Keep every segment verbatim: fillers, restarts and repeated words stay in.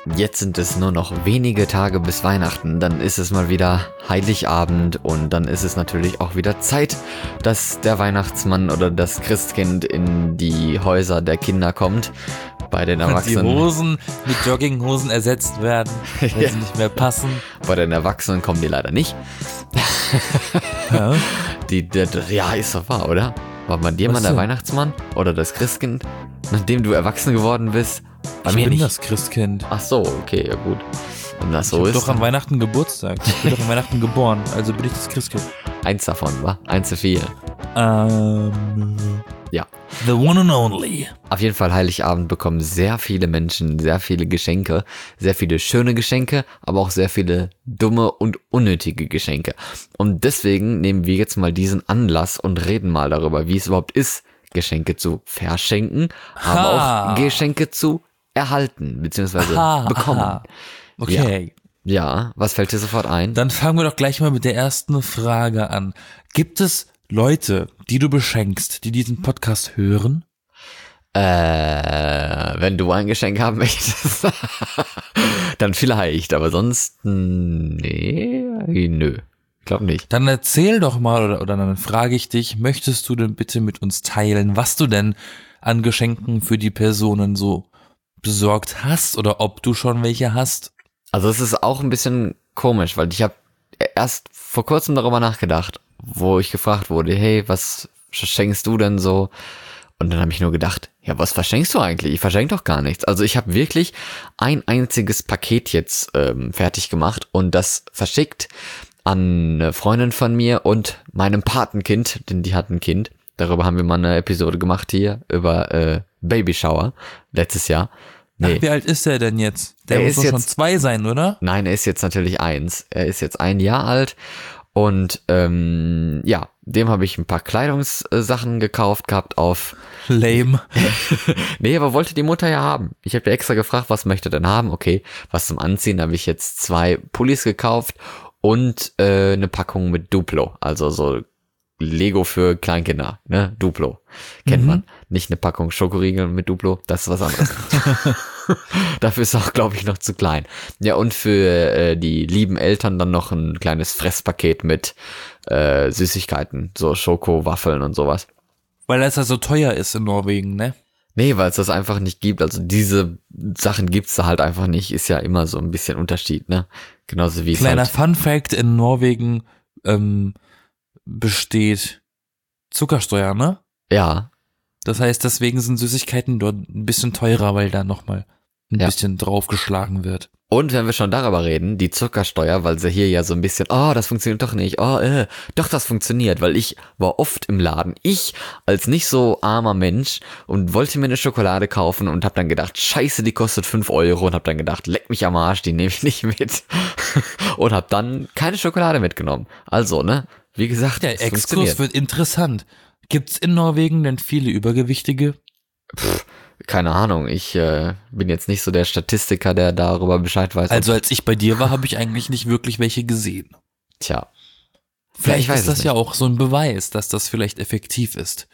jetzt sind es nur noch wenige Tage bis Weihnachten, dann ist es mal wieder Heiligabend und dann ist es natürlich auch wieder Zeit, dass der Weihnachtsmann oder das Christkind in die Häuser der Kinder kommt. Bei den Erwachsenen. Und die Hosen mit Jogginghosen ersetzt werden, wenn Ja. sie nicht mehr passen. Bei den Erwachsenen kommen die leider nicht. Ja. Die, die, die, ja, ist doch wahr, oder? War bei dir Was mal der denn? Weihnachtsmann oder das Christkind, nachdem du erwachsen geworden bist? Bei Ich mir bin nicht. das Christkind. Ach so, okay, ja gut. Wenn das Ich so hab ist, doch an Weihnachten Geburtstag. Ich bin doch an Weihnachten geboren, also bin ich das Christkind. eins davon, wa? Eins zu viel. Ähm, Ja. The one and only. Auf jeden Fall Heiligabend bekommen sehr viele Menschen sehr viele Geschenke, sehr viele schöne Geschenke, aber auch sehr viele dumme und unnötige Geschenke. Und deswegen nehmen wir jetzt mal diesen Anlass und reden mal darüber, wie es überhaupt ist, Geschenke zu verschenken, aber Ha. auch Geschenke zu erhalten bzw. Aha, bekommen. aha. Okay, Ja, was fällt dir sofort ein? dann fangen wir doch gleich mal mit der ersten Frage an. Gibt es Leute, die du beschenkst, die diesen Podcast hören? Äh, wenn du ein Geschenk haben möchtest, dann vielleicht, aber sonst, nee, nö, ich glaube nicht. Dann erzähl doch mal, oder, oder dann frage ich dich, möchtest du denn bitte mit uns teilen, was du denn an Geschenken für die Personen so besorgt hast oder ob du schon welche hast? Also es ist auch ein bisschen komisch, weil ich habe erst vor kurzem darüber nachgedacht, wo ich gefragt wurde, hey, was verschenkst du denn so? Und dann habe ich nur gedacht, ja, was verschenkst du eigentlich? Ich verschenke doch gar nichts. Also ich habe wirklich ein einziges Paket jetzt ähm, fertig gemacht und das verschickt an eine Freundin von mir und meinem Patenkind, denn die hat ein Kind. Darüber haben wir mal eine Episode gemacht hier über äh, Babyshower letztes Jahr. Nee. Ach, wie alt ist der denn jetzt? Der Er muss ist doch schon jetzt- zwei sein, oder? Nein, er ist jetzt natürlich eins. Er ist jetzt ein Jahr alt und ähm, ja, dem habe ich ein paar Kleidungssachen gekauft gehabt auf. Lame. Nee, aber wollte die Mutter ja haben. Ich habe ja extra gefragt, was möchte er denn haben? Okay, was zum Anziehen habe ich jetzt zwei Pullis gekauft und äh, eine Packung mit Duplo, also so Lego für Kleinkinder, ne? Duplo. Kennt Mhm. man. Nicht eine Packung Schokoriegel mit Duplo, das ist was anderes. Dafür ist auch, glaube ich, noch zu klein. Ja, und für äh, die lieben Eltern dann noch ein kleines Fresspaket mit äh, Süßigkeiten, so Schokowaffeln und sowas. Weil das ja so teuer ist in Norwegen, ne? Nee, weil es das einfach nicht gibt. Also diese Sachen gibt's da halt einfach nicht. Ist ja immer so ein bisschen Unterschied, ne? Genauso wie es Kleiner halt, Fun Fact, in Norwegen ähm, besteht Zuckersteuer, ne? ja, Das heißt, deswegen sind Süßigkeiten dort ein bisschen teurer, weil da nochmal ein Ja. bisschen draufgeschlagen wird. und wenn wir schon darüber reden, die Zuckersteuer, weil sie hier ja so ein bisschen, oh, das funktioniert doch nicht, oh, äh, doch, das funktioniert, weil ich war oft im Laden, ich als nicht so armer Mensch und wollte mir eine Schokolade kaufen und hab dann gedacht, scheiße, die kostet fünf Euro und hab dann gedacht, leck mich am Arsch, die nehme ich nicht mit und hab dann keine Schokolade mitgenommen. Also, ne, wie gesagt, Der es Exkurs funktioniert. wird interessant. Gibt's in Norwegen denn viele Übergewichtige? Keine Ahnung, ich äh, bin jetzt nicht so der Statistiker, der darüber Bescheid weiß. Also als ich bei dir war, habe ich eigentlich nicht wirklich welche gesehen. Tja. Vielleicht ich weiß ist das es ja auch so ein Beweis, dass das vielleicht effektiv ist.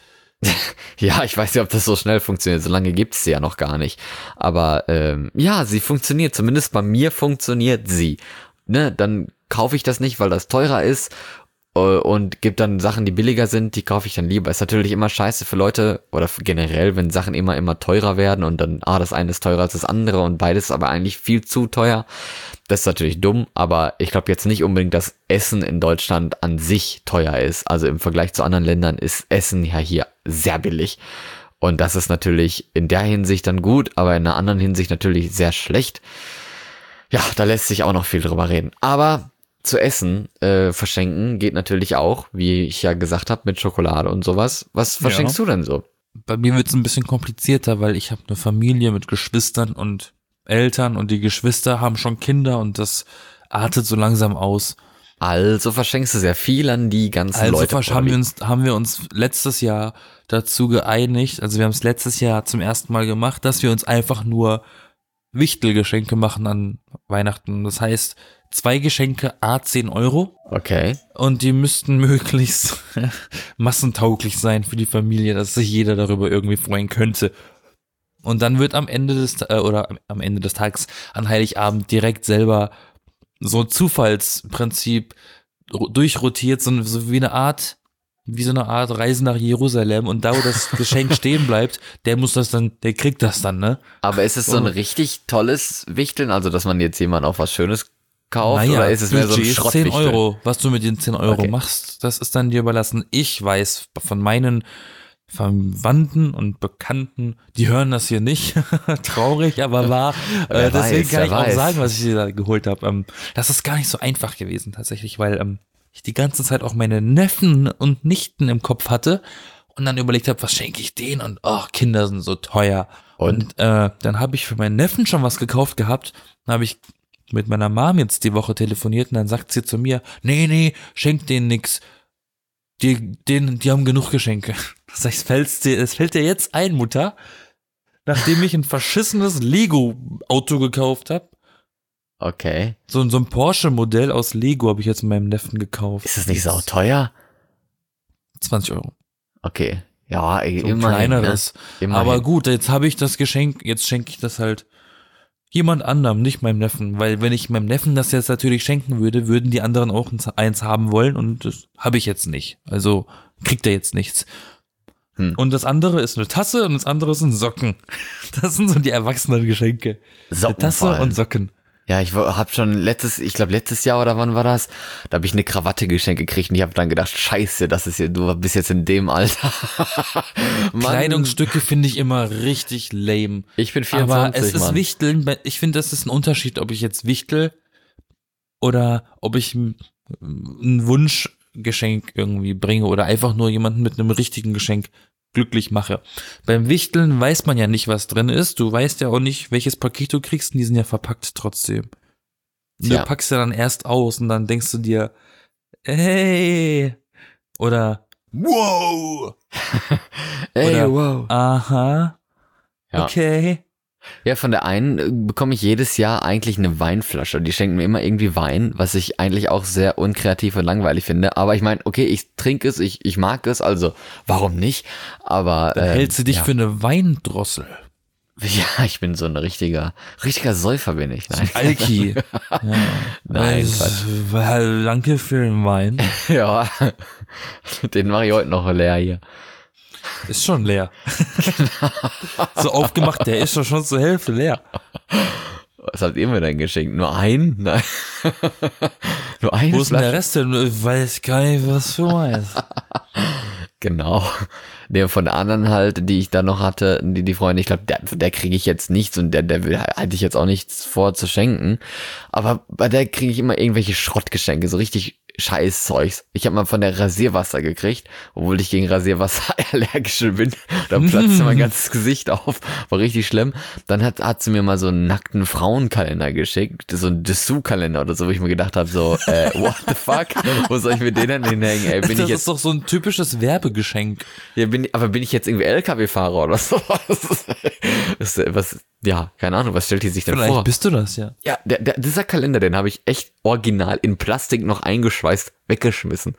Ja, ich weiß nicht, ob das so schnell funktioniert. So lange gibt's sie ja noch gar nicht. Aber ähm, ja, sie funktioniert. Zumindest bei mir funktioniert sie. Ne, dann kaufe ich das nicht, weil das teurer ist äh, und gibt dann Sachen, die billiger sind, die kaufe ich dann lieber. Ist natürlich immer scheiße für Leute oder für generell, wenn Sachen immer, immer teurer werden und dann, ah, das eine ist teurer als das andere und beides ist aber eigentlich viel zu teuer. Das ist natürlich dumm, aber ich glaube jetzt nicht unbedingt, dass Essen in Deutschland an sich teuer ist. Also im Vergleich zu anderen Ländern ist Essen ja hier sehr billig. Und das ist natürlich in der Hinsicht dann gut, aber in einer anderen Hinsicht natürlich sehr schlecht. Ja, da lässt sich auch noch viel drüber reden. Aber zu essen äh, verschenken geht natürlich auch, wie ich ja gesagt habe, mit Schokolade und sowas. Was verschenkst du denn so? Bei mir wird's ein bisschen komplizierter, weil ich habe eine Familie mit Geschwistern und Eltern und die Geschwister haben schon Kinder und das artet so langsam aus. Also verschenkst du sehr viel an die ganzen Also Leute. versch- haben wir uns haben wir uns letztes Jahr dazu geeinigt, also wir haben es letztes Jahr zum ersten Mal gemacht, dass wir uns einfach nur Wichtelgeschenke machen an Weihnachten. Das heißt, zwei Geschenke à zehn Euro Okay. und die müssten möglichst massentauglich sein für die Familie, dass sich jeder darüber irgendwie freuen könnte. Und dann wird am Ende des, äh, oder am Ende des Tages an Heiligabend direkt selber so ein Zufallsprinzip ro- durchrotiert, so, so wie eine Art, wie so eine Art Reise nach Jerusalem und da, wo das Geschenk stehen bleibt, der muss das dann, der kriegt das dann, ne? Aber ist es so ein richtig tolles Wichteln, also dass man jetzt jemand auch was Schönes kauft, oder ist es mehr so ein Budget ist Schrottwichteln? zehn Euro. Was du mit den zehn Euro Okay. machst, das ist dann dir überlassen. Ich weiß von meinen Verwandten und Bekannten, die hören das hier nicht. Traurig, aber wahr. Wer Äh, deswegen weiß, kann wer ich auch weiß. sagen, was ich dir da geholt habe. Ähm, das ist gar nicht so einfach gewesen tatsächlich, weil ähm, ich die ganze Zeit auch meine Neffen und Nichten im Kopf hatte und dann überlegt habe, was schenke ich denen? Und oh, Kinder sind so teuer. Und? Und äh, dann habe ich für meinen Neffen schon was gekauft gehabt. Dann habe ich mit meiner Mom jetzt die Woche telefoniert und dann sagt sie zu mir, nee, nee, schenk denen nix. Die, denen, die haben genug Geschenke. Sag ich, es fällt dir, es fällt dir jetzt ein, Mutter, nachdem ich ein verschissenes Lego-Auto gekauft habe. Okay. So, so ein Porsche-Modell aus Lego habe ich jetzt meinem Neffen gekauft. Ist das nicht sauteuer? zwanzig Euro. Okay. Ja, ey, So ein immerhin. kleineres. Ne? Immerhin. Aber gut, jetzt habe ich das Geschenk, jetzt schenke ich das halt jemand anderem, nicht meinem Neffen. Weil wenn ich meinem Neffen das jetzt natürlich schenken würde, würden die anderen auch eins haben wollen und das habe ich jetzt nicht. Also kriegt er jetzt nichts. Hm. Und das andere ist eine Tasse und das andere sind Socken. Das sind so die erwachsenen Geschenke. Socken Eine Tasse vor allem. und Socken. Ja, ich habe schon letztes, ich glaube letztes Jahr oder wann war das? Da habe ich eine Krawatte geschenkt gekriegt und ich habe dann gedacht, scheiße, das ist ja, du bist jetzt in dem Alter. Mann, Kleidungsstücke finde ich immer richtig lame. ich bin Aber vierundzwanzig, es ist Mann. Wichteln, ich finde, das ist ein Unterschied, ob ich jetzt wichtel oder ob ich ein ein Wunschgeschenk irgendwie bringe oder einfach nur jemanden mit einem richtigen Geschenk glücklich mache. Beim Wichteln weiß man ja nicht, was drin ist. Du weißt ja auch nicht, welches Paket du kriegst und die sind ja verpackt trotzdem. Und Tja. du packst ja dann erst aus und dann denkst du dir, hey, oder wow, Ey, oder- wow. aha, Ja. okay. Ja, von der einen äh, bekomme ich jedes Jahr eigentlich eine Weinflasche. Die schenken mir immer irgendwie Wein, was ich eigentlich auch sehr unkreativ und langweilig finde. Aber ich meine, okay, ich trinke es, ich, ich mag es, also warum nicht? Aber Dann ähm, hältst du dich ja. für eine Weindrossel. Ja, ich bin so ein richtiger, richtiger Säufer bin ich. Nein, Alki. Ja. Nein, Weil- weil- Danke für den Wein. ja, den mache ich heute noch leer hier. Ist schon leer. So aufgemacht, der ist doch schon zur Hälfte leer. Was habt ihr mir denn geschenkt? Nur ein? Nein. Nur eine Wo ist denn Flasche? der Rest denn? Ich weiß gar nicht, was du meinst. Genau. Der von der anderen halt, die ich da noch hatte, die, die Freunde, ich glaube, der, der kriege ich jetzt nichts und der, der will, halte ich jetzt auch nichts vor zu schenken. Aber bei der kriege ich immer irgendwelche Schrottgeschenke, so richtig Scheißzeugs. Ich habe mal von der Rasierwasser gekriegt, obwohl ich gegen Rasierwasser allergisch bin. Da platzte mein ganzes Gesicht auf. War richtig schlimm. Dann hat, hat sie mir mal so einen nackten Frauenkalender geschickt, so einen Dessous-Kalender oder so, wo ich mir gedacht habe, so, äh, what the fuck? Wo soll ich mir den denn hinhängen? Ey, bin Das ich ist jetzt doch so ein typisches Werbegeschenk. ja, bin, aber bin ich jetzt irgendwie L K W-Fahrer oder so? Was, was, ja, keine Ahnung, was stellt die sich denn Vielleicht vor? bist du das, ja. Ja, der, der, dieser Kalender, den habe ich echt original in Plastik noch eingeschweißt, weggeschmissen.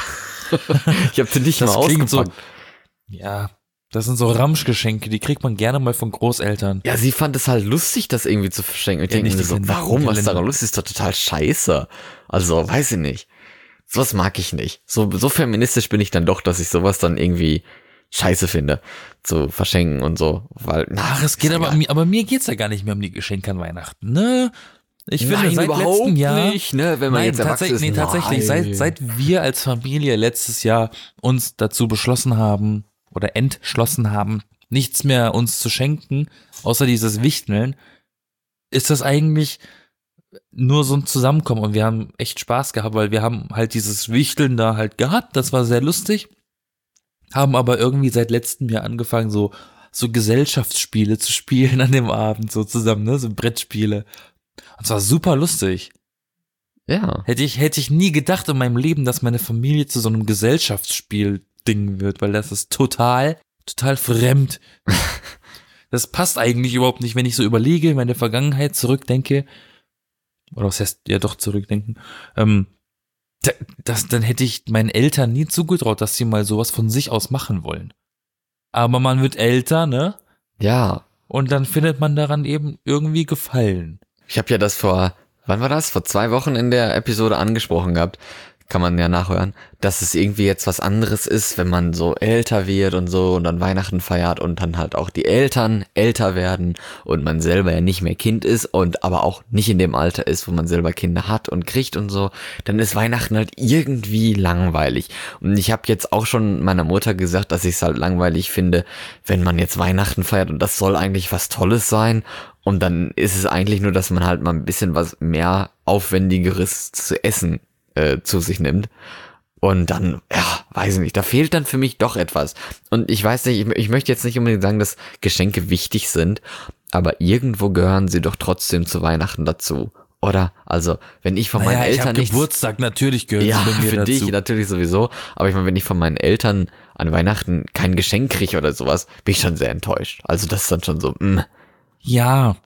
Ich habe den nicht Das mal klingt so- ausgepackt. Ja, das sind so Ramschgeschenke, die kriegt man gerne mal von Großeltern. Ja, sie fand es halt lustig, das irgendwie zu verschenken. Ich Ja, denke nicht mir so, diesen warum, was Kalender. daran lustig ist, ist doch total scheiße. Also, weiß ich nicht. Sowas mag ich nicht. So, so feministisch bin ich dann doch, dass ich sowas dann irgendwie scheiße finde, zu verschenken und so, weil, na, Ach, es geht ist aber, egal. mir- aber mir geht's ja gar nicht mehr um die Geschenke an Weihnachten, ne? Ich finde, Nein, seit überhaupt letztem Jahr, nicht, ne, wenn man nein, jetzt erwachsen tatsächlich, ist. nee, tatsächlich, Nein. seit, seit wir als Familie letztes Jahr uns dazu beschlossen haben oder entschlossen haben, nichts mehr uns zu schenken, außer dieses Wichteln, ist das eigentlich nur so ein Zusammenkommen und wir haben echt Spaß gehabt, weil wir haben halt dieses Wichteln da halt gehabt, das war sehr lustig, haben aber irgendwie seit letztem Jahr angefangen, so so Gesellschaftsspiele zu spielen an dem Abend, so zusammen, ne, so Brettspiele. Und es war super lustig. Ja. Hätte ich, hätte ich nie gedacht in meinem Leben, dass meine Familie zu so einem Gesellschaftsspiel-Ding wird, weil das ist total, total fremd. Das passt eigentlich überhaupt nicht, wenn ich so überlege, meine Vergangenheit zurückdenke, oder was heißt, ja doch zurückdenken, ähm, da- das, dann hätte ich meinen Eltern nie zugetraut, dass sie mal sowas von sich aus machen wollen. Aber man wird älter, ne? Ja. und dann findet man daran eben irgendwie Gefallen. Ich habe ja das vor, wann war das? Vor zwei Wochen in der Episode angesprochen gehabt. Kann man ja nachhören, dass es irgendwie jetzt was anderes ist, wenn man so älter wird und so und dann Weihnachten feiert und dann halt auch die Eltern älter werden und man selber ja nicht mehr Kind ist und aber auch nicht in dem Alter ist, wo man selber Kinder hat und kriegt und so, dann ist Weihnachten halt irgendwie langweilig. Und ich habe jetzt auch schon meiner Mutter gesagt, dass ich es halt langweilig finde, wenn man jetzt Weihnachten feiert und das soll eigentlich was Tolles sein. Und dann ist es eigentlich nur, dass man halt mal ein bisschen was mehr Aufwendigeres zu essen äh, zu sich nimmt. Und dann, ja, weiß ich nicht, da fehlt dann für mich doch etwas. Und ich weiß nicht, ich, ich möchte jetzt nicht unbedingt sagen, dass Geschenke wichtig sind, aber irgendwo gehören sie doch trotzdem zu Weihnachten dazu. Oder? Also, wenn ich von naja, meinen ich Eltern hab nichts... Geburtstag, natürlich gehört ja, sie bei mir für dazu. dich natürlich sowieso. Aber ich meine, wenn ich von meinen Eltern an Weihnachten kein Geschenk kriege oder sowas, bin ich schon sehr enttäuscht. Also das ist dann schon so, mh. Ja,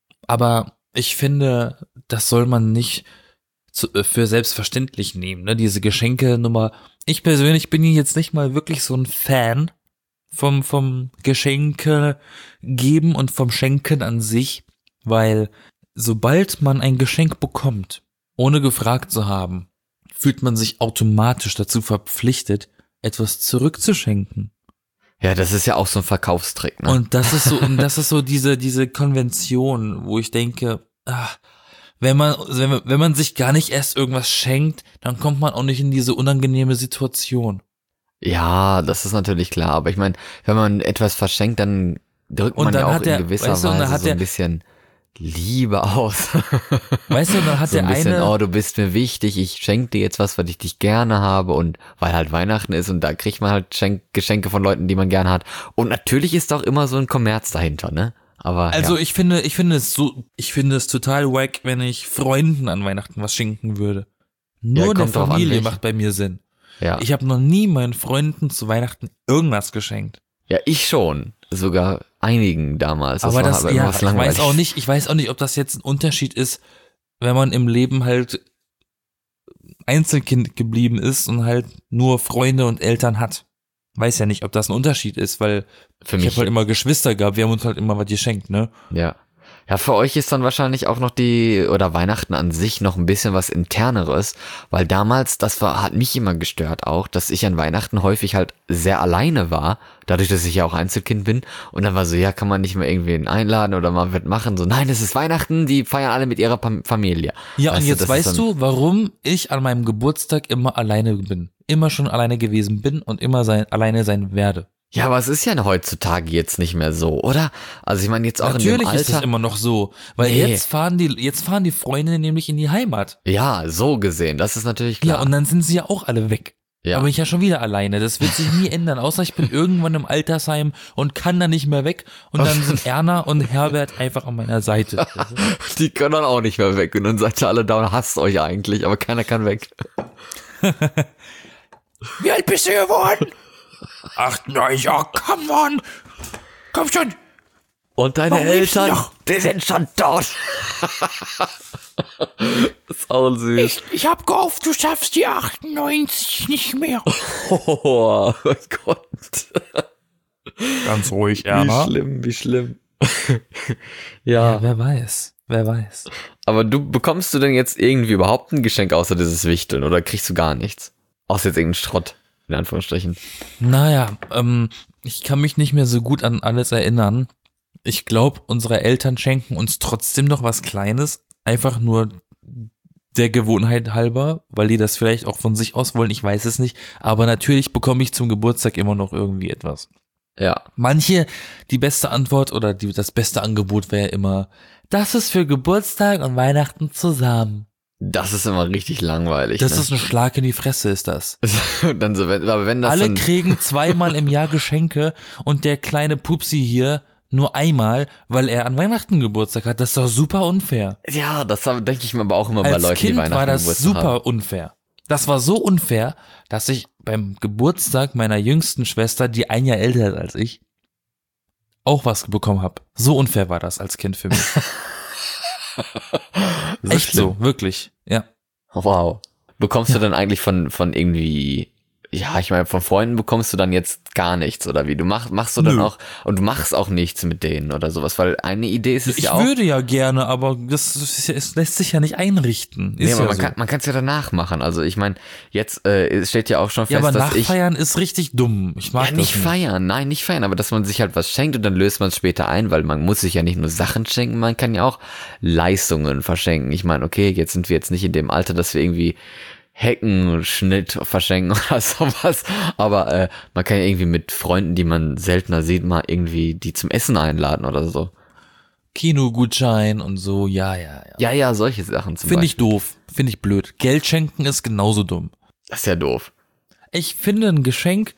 aber ich finde, das soll man nicht zu, für selbstverständlich nehmen, ne? Diese Geschenke-Nummer. Ich persönlich bin jetzt nicht mal wirklich so ein Fan vom, vom Geschenke geben und vom Schenken an sich, weil sobald man ein Geschenk bekommt, ohne gefragt zu haben, fühlt man sich automatisch dazu verpflichtet, etwas zurückzuschenken. Ja, das ist ja auch so ein Verkaufstrick, ne? Und das ist so, und das ist so diese, diese Konvention, wo ich denke, ach, wenn man, wenn man, wenn man sich gar nicht erst irgendwas schenkt, dann kommt man auch nicht in diese unangenehme Situation. Ja, das ist natürlich klar, aber ich meine, wenn man etwas verschenkt, dann drückt Und man dann ja auch hat der- in gewisser weißt du, und dann Weise hat so ein der- bisschen Liebe aus. Weißt du, dann hat so ein der bisschen, eine, oh, du bist mir wichtig, ich schenke dir jetzt was, weil ich dich gerne habe und weil halt Weihnachten ist und da kriegt man halt Schenk Geschenke von Leuten, die man gerne hat. Und natürlich ist auch immer so ein Kommerz dahinter, ne? Aber also ja. ich finde, ich finde es so, ich finde es total wack, wenn ich Freunden an Weihnachten was schenken würde. Nur der kommt drauf an, Familie welche. macht bei mir Sinn. Ja. Ich habe noch nie meinen Freunden zu Weihnachten irgendwas geschenkt. ja, ich schon. Sogar einigen damals. aber war das, aber immer ja, was ich langweilig. weiß auch nicht, ich weiß auch nicht, ob das jetzt ein Unterschied ist, wenn man im Leben halt Einzelkind geblieben ist und halt nur Freunde und Eltern hat. Weiß ja nicht, ob das ein Unterschied ist, weil Für ich mich, habe halt immer Geschwister gehabt, wir haben uns halt immer was geschenkt, ne? ja. Ja, für euch ist dann wahrscheinlich auch noch die, oder Weihnachten an sich noch ein bisschen was Interneres, weil damals, das war, hat mich immer gestört auch, dass ich an Weihnachten häufig halt sehr alleine war, dadurch, dass ich ja auch Einzelkind bin und dann war so, ja, kann man nicht mehr irgendwen einladen oder mal was machen, so, nein, es ist Weihnachten, die feiern alle mit ihrer Pam- Familie. Ja, und Weißt du, jetzt das ist weißt dann- du, warum ich an meinem Geburtstag immer alleine bin. Immer schon alleine gewesen bin und immer sein, alleine sein werde. Ja, aber es ist ja heutzutage jetzt nicht mehr so, oder? Also ich meine jetzt auch in dem Natürlich ist es Alter. immer noch so, weil Nee. jetzt fahren die, jetzt fahren die Freunde nämlich in die Heimat. Ja, so gesehen, das ist natürlich klar. Ja, und dann sind sie ja auch alle weg. Ja. Da bin ich ja schon wieder alleine. Das wird sich nie ändern, außer ich bin irgendwann im Altersheim und kann da nicht mehr weg. Und dann sind Erna und Herbert einfach an meiner Seite. Die können dann auch nicht mehr weg und dann seid ihr alle da und hasst euch eigentlich, aber keiner kann weg. Wie alt bist du geworden? Ach nein, ja, come on. Komm schon. Und deine Warum lebst du Eltern, noch? die sind schon tot. Das ist auch süß. Ich, ich hab gehofft, du schaffst die achtundneunzig nicht mehr. Oh mein Gott. Ganz ruhig, Wie schlimm, wie schlimm. ja. Ja, wer weiß, wer weiß. Aber du, bekommst du denn jetzt irgendwie überhaupt ein Geschenk außer dieses Wichteln oder kriegst du gar nichts? Außer jetzt irgendeinen Schrott, in Anführungsstrichen. Naja, ähm, ich kann mich nicht mehr so gut an alles erinnern. Ich glaube, unsere Eltern schenken uns trotzdem noch was Kleines, einfach nur der Gewohnheit halber, weil die das vielleicht auch von sich aus wollen, ich weiß es nicht. Aber natürlich bekomme ich zum Geburtstag immer noch irgendwie etwas. Ja. Manche, die beste Antwort oder die, das beste Angebot wäre immer, das ist für Geburtstag und Weihnachten zusammen. Das ist immer richtig langweilig. Das ne? ist ein Schlag in die Fresse, ist das. dann so, wenn, aber wenn das Alle dann, kriegen zweimal im Jahr Geschenke und der kleine Pupsi hier nur einmal, weil er an Weihnachten Geburtstag hat. Das ist doch super unfair. ja, das denke ich mir aber auch immer bei Als Leuten, die Kind Weihnachten war das Geburtstag super haben. unfair. Das war so unfair, dass ich beim Geburtstag meiner jüngsten Schwester, die ein Jahr älter ist als ich, auch was bekommen habe. So unfair war das als Kind für mich. So Echt schlimm. so, wirklich. Ja. Wow. Bekommst du dann eigentlich von, von irgendwie, Ja, ich meine, von Freunden bekommst du dann jetzt gar nichts, oder wie? Du machst, machst du dann Nö. auch, und du machst auch nichts mit denen oder sowas, weil eine Idee ist es Ich ja auch. würde ja gerne, aber das, ist ja, es lässt sich ja nicht einrichten. Ist Nee, aber ja man so. kann, man kann es ja danach machen. Also ich meine, jetzt äh, es steht ja auch schon Ja, fest, aber dass ich. nachfeiern ist richtig dumm. Ich mag Ja, das nicht nicht. feiern, nein, nicht feiern, aber dass man sich halt was schenkt und dann löst man es später ein, weil man muss sich ja nicht nur Sachen schenken, man kann ja auch Leistungen verschenken. Ich meine, okay, jetzt sind wir jetzt nicht in dem Alter, dass wir irgendwie Heckenschnitt verschenken oder sowas, aber äh, man kann ja irgendwie mit Freunden, die man seltener sieht, mal irgendwie die zum Essen einladen oder so. Kinogutschein und so, ja, ja, ja. Ja, ja, solche Sachen zum Finde Beispiel. ich doof. Finde ich blöd. Geld schenken ist genauso dumm. Das ist ja doof. Ich finde, ein Geschenk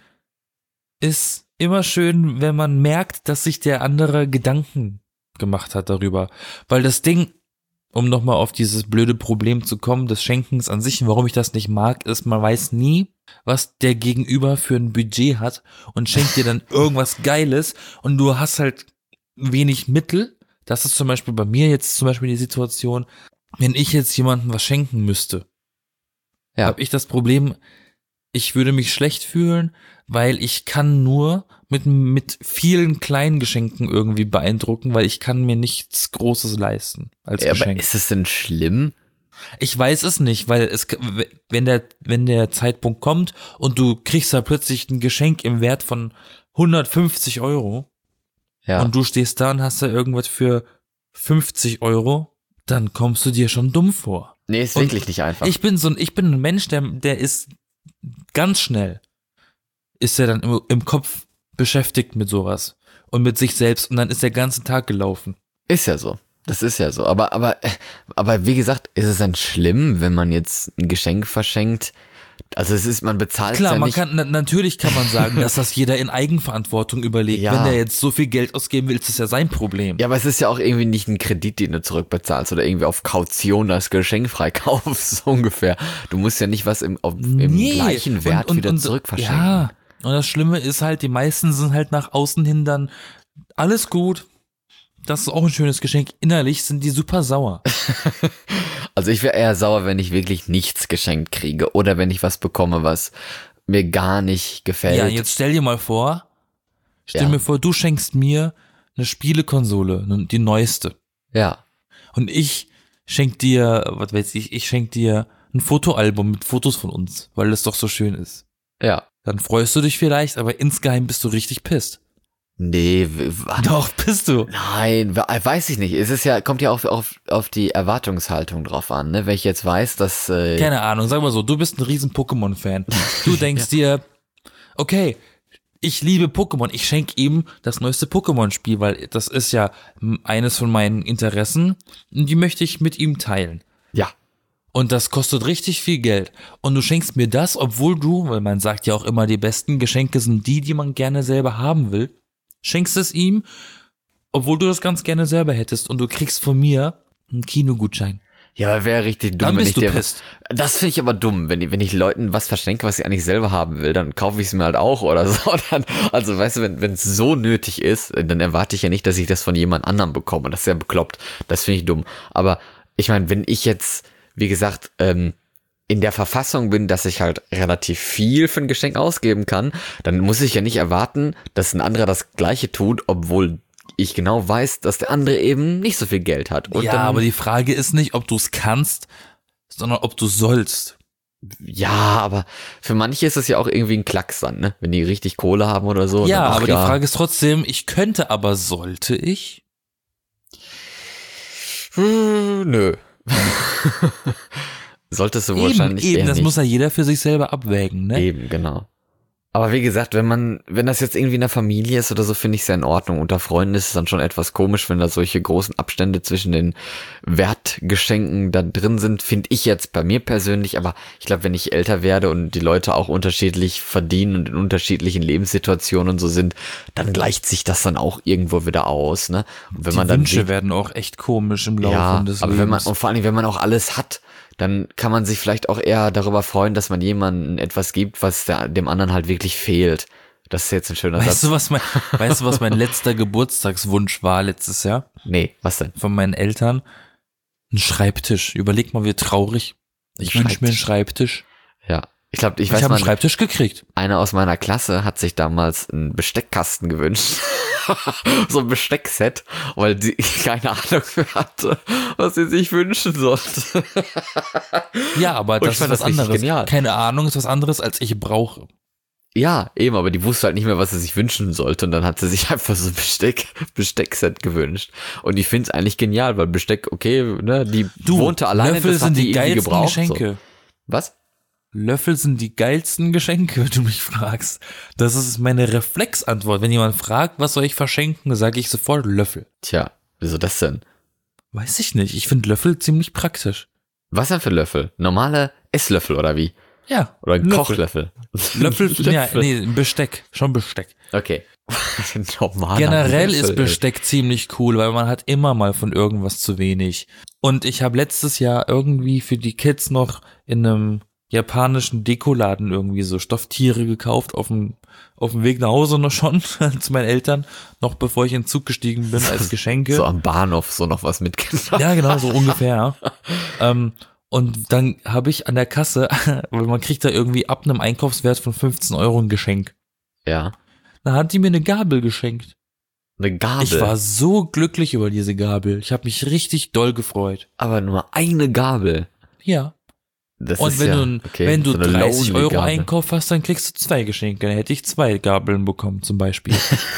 ist immer schön, wenn man merkt, dass sich der andere Gedanken gemacht hat darüber. Weil das Ding, um nochmal auf dieses blöde Problem zu kommen, des Schenkens an sich, und warum ich das nicht mag, ist, man weiß nie, was der Gegenüber für ein Budget hat und schenkt dir dann irgendwas Geiles und du hast halt wenig Mittel. Das ist zum Beispiel bei mir jetzt zum Beispiel die Situation, wenn ich jetzt jemandem was schenken müsste, Ja. habe ich das Problem, ich würde mich schlecht fühlen, weil ich kann nur mit, mit vielen kleinen Geschenken irgendwie beeindrucken, weil ich kann mir nichts Großes leisten als Ja, aber Geschenk. ist es denn schlimm? Ich weiß es nicht, weil es, wenn der, wenn der Zeitpunkt kommt und du kriegst da plötzlich ein Geschenk im Wert von hundertfünfzig Euro Ja. und du stehst da und hast da irgendwas für fünfzig Euro, dann kommst du dir schon dumm vor. Nee, ist Und wirklich nicht einfach. Ich bin so ein, ich bin ein Mensch, der, der ist ganz schnell, ist er dann im, im Kopf beschäftigt mit sowas und mit sich selbst und dann ist der ganze Tag gelaufen. Ist ja so. Das ist ja so. Aber, aber, aber wie gesagt, ist es dann schlimm, wenn man jetzt ein Geschenk verschenkt? Also es ist, man bezahlt Klar, ja man nicht. kann, na, natürlich kann man sagen, dass das jeder in Eigenverantwortung überlegt. Ja. Wenn der jetzt so viel Geld ausgeben will, ist das ja sein Problem. Ja, aber es ist ja auch irgendwie nicht ein Kredit, den du zurückbezahlst oder irgendwie auf Kaution das Geschenk freikaufst, so ungefähr. Du musst ja nicht was im, auf, im Nee. gleichen Wert und, und, wieder und, zurückverschenken. Ja, und das Schlimme ist halt, die meisten sind halt nach außen hin dann alles gut. Das ist auch ein schönes Geschenk. Innerlich sind die super sauer. Also ich wäre eher sauer, wenn ich wirklich nichts geschenkt kriege oder wenn ich was bekomme, was mir gar nicht gefällt. Ja, jetzt stell dir mal vor, stell Ja. mir vor, du schenkst mir eine Spielekonsole, ne, die neueste. Ja. Und ich schenk dir, was weiß ich, ich schenk dir ein Fotoalbum mit Fotos von uns, weil das doch so schön ist. Ja. Dann freust du dich vielleicht, aber insgeheim bist du richtig pisst. Nee, w- w- Doch, bist du. nein, we- weiß ich nicht. Es ist ja, kommt ja auch auf, auf die Erwartungshaltung drauf an, ne? Wenn ich jetzt weiß, dass, äh, Keine Ahnung, sag mal so, du bist ein riesen Pokémon-Fan. Du denkst dir, okay, ich liebe Pokémon, ich schenke ihm das neueste Pokémon-Spiel, weil das ist ja m- eines von meinen Interessen und die möchte ich mit ihm teilen. ja, Und das kostet richtig viel Geld. Und du schenkst mir das, obwohl du, weil man sagt ja auch immer, die besten Geschenke sind die, die man gerne selber haben will, schenkst es ihm, obwohl du das ganz gerne selber hättest und du kriegst von mir einen Kinogutschein. ja, aber wäre richtig dumm, Dann wenn bist ich du dir, pisst. das finde ich aber dumm, wenn ich, wenn ich Leuten was verschenke, was ich eigentlich selber haben will, dann kaufe ich es mir halt auch oder so. Dann, also weißt du, wenn wenn es so nötig ist, dann erwarte ich ja nicht, dass ich das von jemand anderem bekomme. Das ist ja bekloppt. Das finde ich dumm. Aber ich meine, wenn ich jetzt, wie gesagt, ähm, in der Verfassung bin, dass ich halt relativ viel für ein Geschenk ausgeben kann, dann muss ich ja nicht erwarten, dass ein anderer das Gleiche tut, obwohl ich genau weiß, dass der andere eben nicht so viel Geld hat. Und ja, dann, aber die Frage ist nicht, ob du es kannst, sondern ob du sollst. ja, aber für manche ist es ja auch irgendwie ein Klacks dann, ne? Wenn die richtig Kohle haben oder so. Ja, dann, ach aber ja. die Frage ist trotzdem, ich könnte, aber sollte ich? Hm, nö. Solltest du wahrscheinlich eben, eben, eher das nicht. muss ja jeder für sich selber abwägen, ne? Eben, genau. Aber wie gesagt, wenn man, wenn das jetzt irgendwie in der Familie ist oder so, finde ich es ja in Ordnung. Unter Freunden ist es dann schon etwas komisch, wenn da solche großen Abstände zwischen den Wertgeschenken da drin sind, finde ich jetzt bei mir persönlich. Aber ich glaube, wenn ich älter werde und die Leute auch unterschiedlich verdienen und in unterschiedlichen Lebenssituationen und so sind, dann gleicht sich das dann auch irgendwo wieder aus, ne? Und wenn Die man dann Wünsche sieht, werden auch echt komisch im Laufe ja, des aber Lebens. wenn man, und vor allem, wenn man auch alles hat, dann kann man sich vielleicht auch eher darüber freuen, dass man jemandem etwas gibt, was der, dem anderen halt wirklich fehlt. Das ist jetzt ein schöner weißt Satz. du, was mein, weißt du, was mein letzter Geburtstagswunsch war letztes Jahr Nee, was denn? von meinen Eltern? Ein Schreibtisch. Überleg mal, wie traurig. Ich Ein wünsche mir einen Schreibtisch. Ja. Ich glaube, ich Ich weiß habe einen mal, Schreibtisch gekriegt. einer aus meiner Klasse hat sich damals einen Besteckkasten gewünscht. So ein Besteckset, weil sie keine Ahnung mehr hatte, was sie sich wünschen sollte. Ja, aber Und ich das ist fand was das richtig anderes. genial. Keine Ahnung ist was anderes, als ich brauche. Ja, eben, aber die wusste halt nicht mehr, was sie sich wünschen sollte. Und dann hat sie sich einfach so ein Besteck, Besteckset gewünscht. Und ich finde es eigentlich genial, weil Besteck, okay, ne, die Du, wohnte alleine, Löffel das hat sind die die irgendwie geilsten gebraucht. Geschenke. So. Was? Löffel sind die geilsten Geschenke, wenn du mich fragst. Das ist meine Reflexantwort. Wenn jemand fragt, was soll ich verschenken, sage ich sofort Löffel. Tja, wieso das denn? Weiß ich nicht. Ich finde Löffel ziemlich praktisch. Was denn für Löffel? Normale Esslöffel oder wie? Ja. Oder ein Löffel. Kochlöffel? Löffel, ja, nee, Besteck. Schon Besteck. Okay. Normaler Generell Löffel, ist ey. Besteck ziemlich cool, weil man hat immer mal von irgendwas zu wenig. Und ich habe letztes Jahr irgendwie für die Kids noch in einem japanischen Dekoladen irgendwie so Stofftiere gekauft, auf dem, auf dem Weg nach Hause noch schon, zu meinen Eltern, noch bevor ich in den Zug gestiegen bin, als Geschenke. So am Bahnhof so noch was mitgenommen. Ja, genau, so ungefähr. ähm, und dann habe ich an der Kasse, weil man kriegt da irgendwie ab einem Einkaufswert von fünfzehn Euro ein Geschenk. Ja. Dann hat die mir eine Gabel geschenkt. Eine Gabel. Ich war so glücklich über diese Gabel. Ich habe mich richtig doll gefreut. aber nur eine Gabel. Ja. Das Und ist wenn ja, du, okay, wenn du so eine dreißig lonely Euro Gabel. Einkauf hast, dann kriegst du zwei Geschenke. Dann hätte ich zwei Gabeln bekommen, zum Beispiel.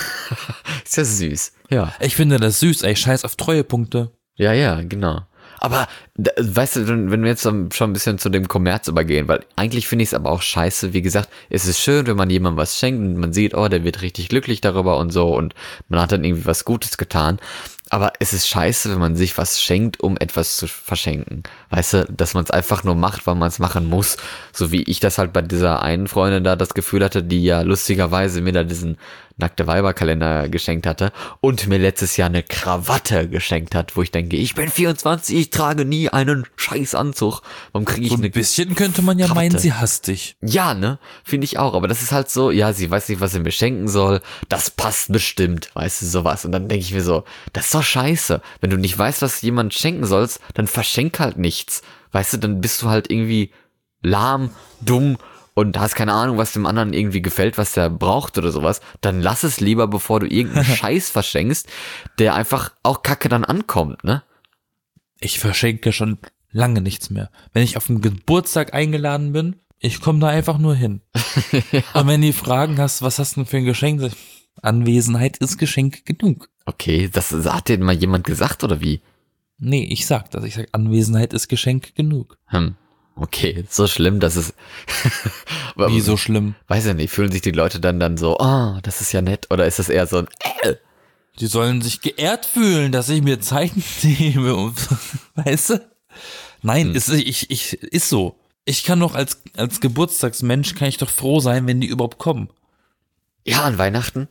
Ist ja süß. Ja. Ich finde das süß, ey. Scheiß auf Treuepunkte. Ja, ja, genau. Aber, da- weißt du, wenn wenn wir jetzt dann schon ein bisschen zu dem Kommerz übergehen, weil eigentlich finde ich es aber auch scheiße, wie gesagt, es ist schön, wenn man jemandem was schenkt und man sieht, oh, der wird richtig glücklich darüber und so und man hat dann irgendwie was Gutes getan. Aber es ist scheiße, wenn man sich was schenkt, um etwas zu verschenken. Weißt du, dass man es einfach nur macht, weil man es machen muss. So wie ich das halt bei dieser einen Freundin da das Gefühl hatte, die ja lustigerweise mir da diesen nackte Weiberkalender geschenkt hatte und mir letztes Jahr eine Krawatte geschenkt hat, wo ich denke, ich bin vierundzwanzig, ich trage nie einen scheiß Anzug. Warum kriege ich So eine... ein bisschen könnte man ja Krawatte? meinen, sie hasst dich. Ja, ne? Finde ich auch. Aber das ist halt so, ja, sie weiß nicht, was sie mir schenken soll. Das passt bestimmt, weißt du, sowas. Und dann denke ich mir so, das ist doch scheiße. Wenn du nicht weißt, was jemand schenken sollst, dann verschenk halt nichts. Weißt du, dann bist du halt irgendwie lahm, dumm und hast keine Ahnung, was dem anderen irgendwie gefällt, was der braucht oder sowas. Dann lass es lieber, bevor du irgendeinen Scheiß verschenkst, der einfach auch kacke dann ankommt, ne? Ich verschenke schon lange nichts mehr. Wenn ich auf einen Geburtstag eingeladen bin, ich komme da einfach nur hin. Und wenn die fragen hast, was hast du denn für ein Geschenk? Sag ich, Anwesenheit ist Geschenk genug. Okay, das hat dir mal jemand gesagt oder wie? Nee, ich sag das. Ich sag, Anwesenheit ist Geschenk genug. Hm. Okay, so schlimm, dass es... Wie so schlimm. Weiß ja nicht, fühlen sich die Leute dann dann so, oh, das ist ja nett, oder ist das eher so ein, äh, Die sollen sich geehrt fühlen, dass ich mir Zeit nehme. Und, weißt du? Nein, Hm. ist, ich, ich, ist so. Ich kann doch als, als Geburtstagsmensch, kann ich doch froh sein, wenn die überhaupt kommen. ja, an Weihnachten?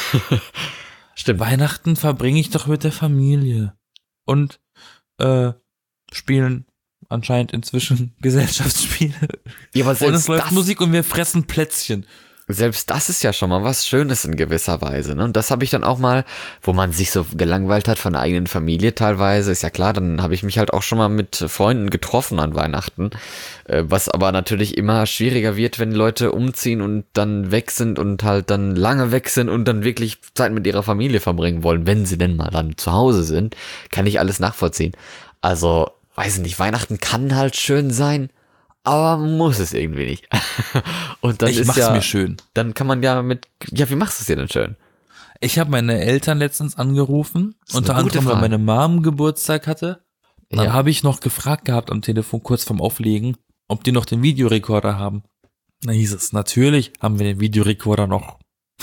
Stimmt. Weihnachten verbringe ich doch mit der Familie. Und äh, spielen anscheinend inzwischen Gesellschaftsspiele. Ja, aber Und es selbst läuft das, Musik und wir fressen Plätzchen. selbst das ist ja schon mal was Schönes in gewisser Weise, ne? Und das habe ich dann auch mal, wo man sich so gelangweilt hat von der eigenen Familie teilweise, ist ja klar, dann habe ich mich halt auch schon mal mit Freunden getroffen an Weihnachten, äh, was aber natürlich immer schwieriger wird, wenn Leute umziehen und dann weg sind und halt dann lange weg sind und dann wirklich Zeit mit ihrer Familie verbringen wollen, wenn sie denn mal dann zu Hause sind, kann ich alles nachvollziehen. Also, weiß nicht, Weihnachten kann halt schön sein, aber muss es irgendwie nicht. Und dann Ich ist mach's ja, mir schön. dann kann man ja mit, ja, wie machst du es dir denn schön? Ich habe meine Eltern letztens angerufen, ist eine unter gute anderem, weil Frage. meine Mom Geburtstag hatte. Dann Ja. habe ich noch gefragt gehabt am Telefon kurz vorm Auflegen, ob die noch den Videorekorder haben. Da hieß es, natürlich haben wir den Videorekorder noch.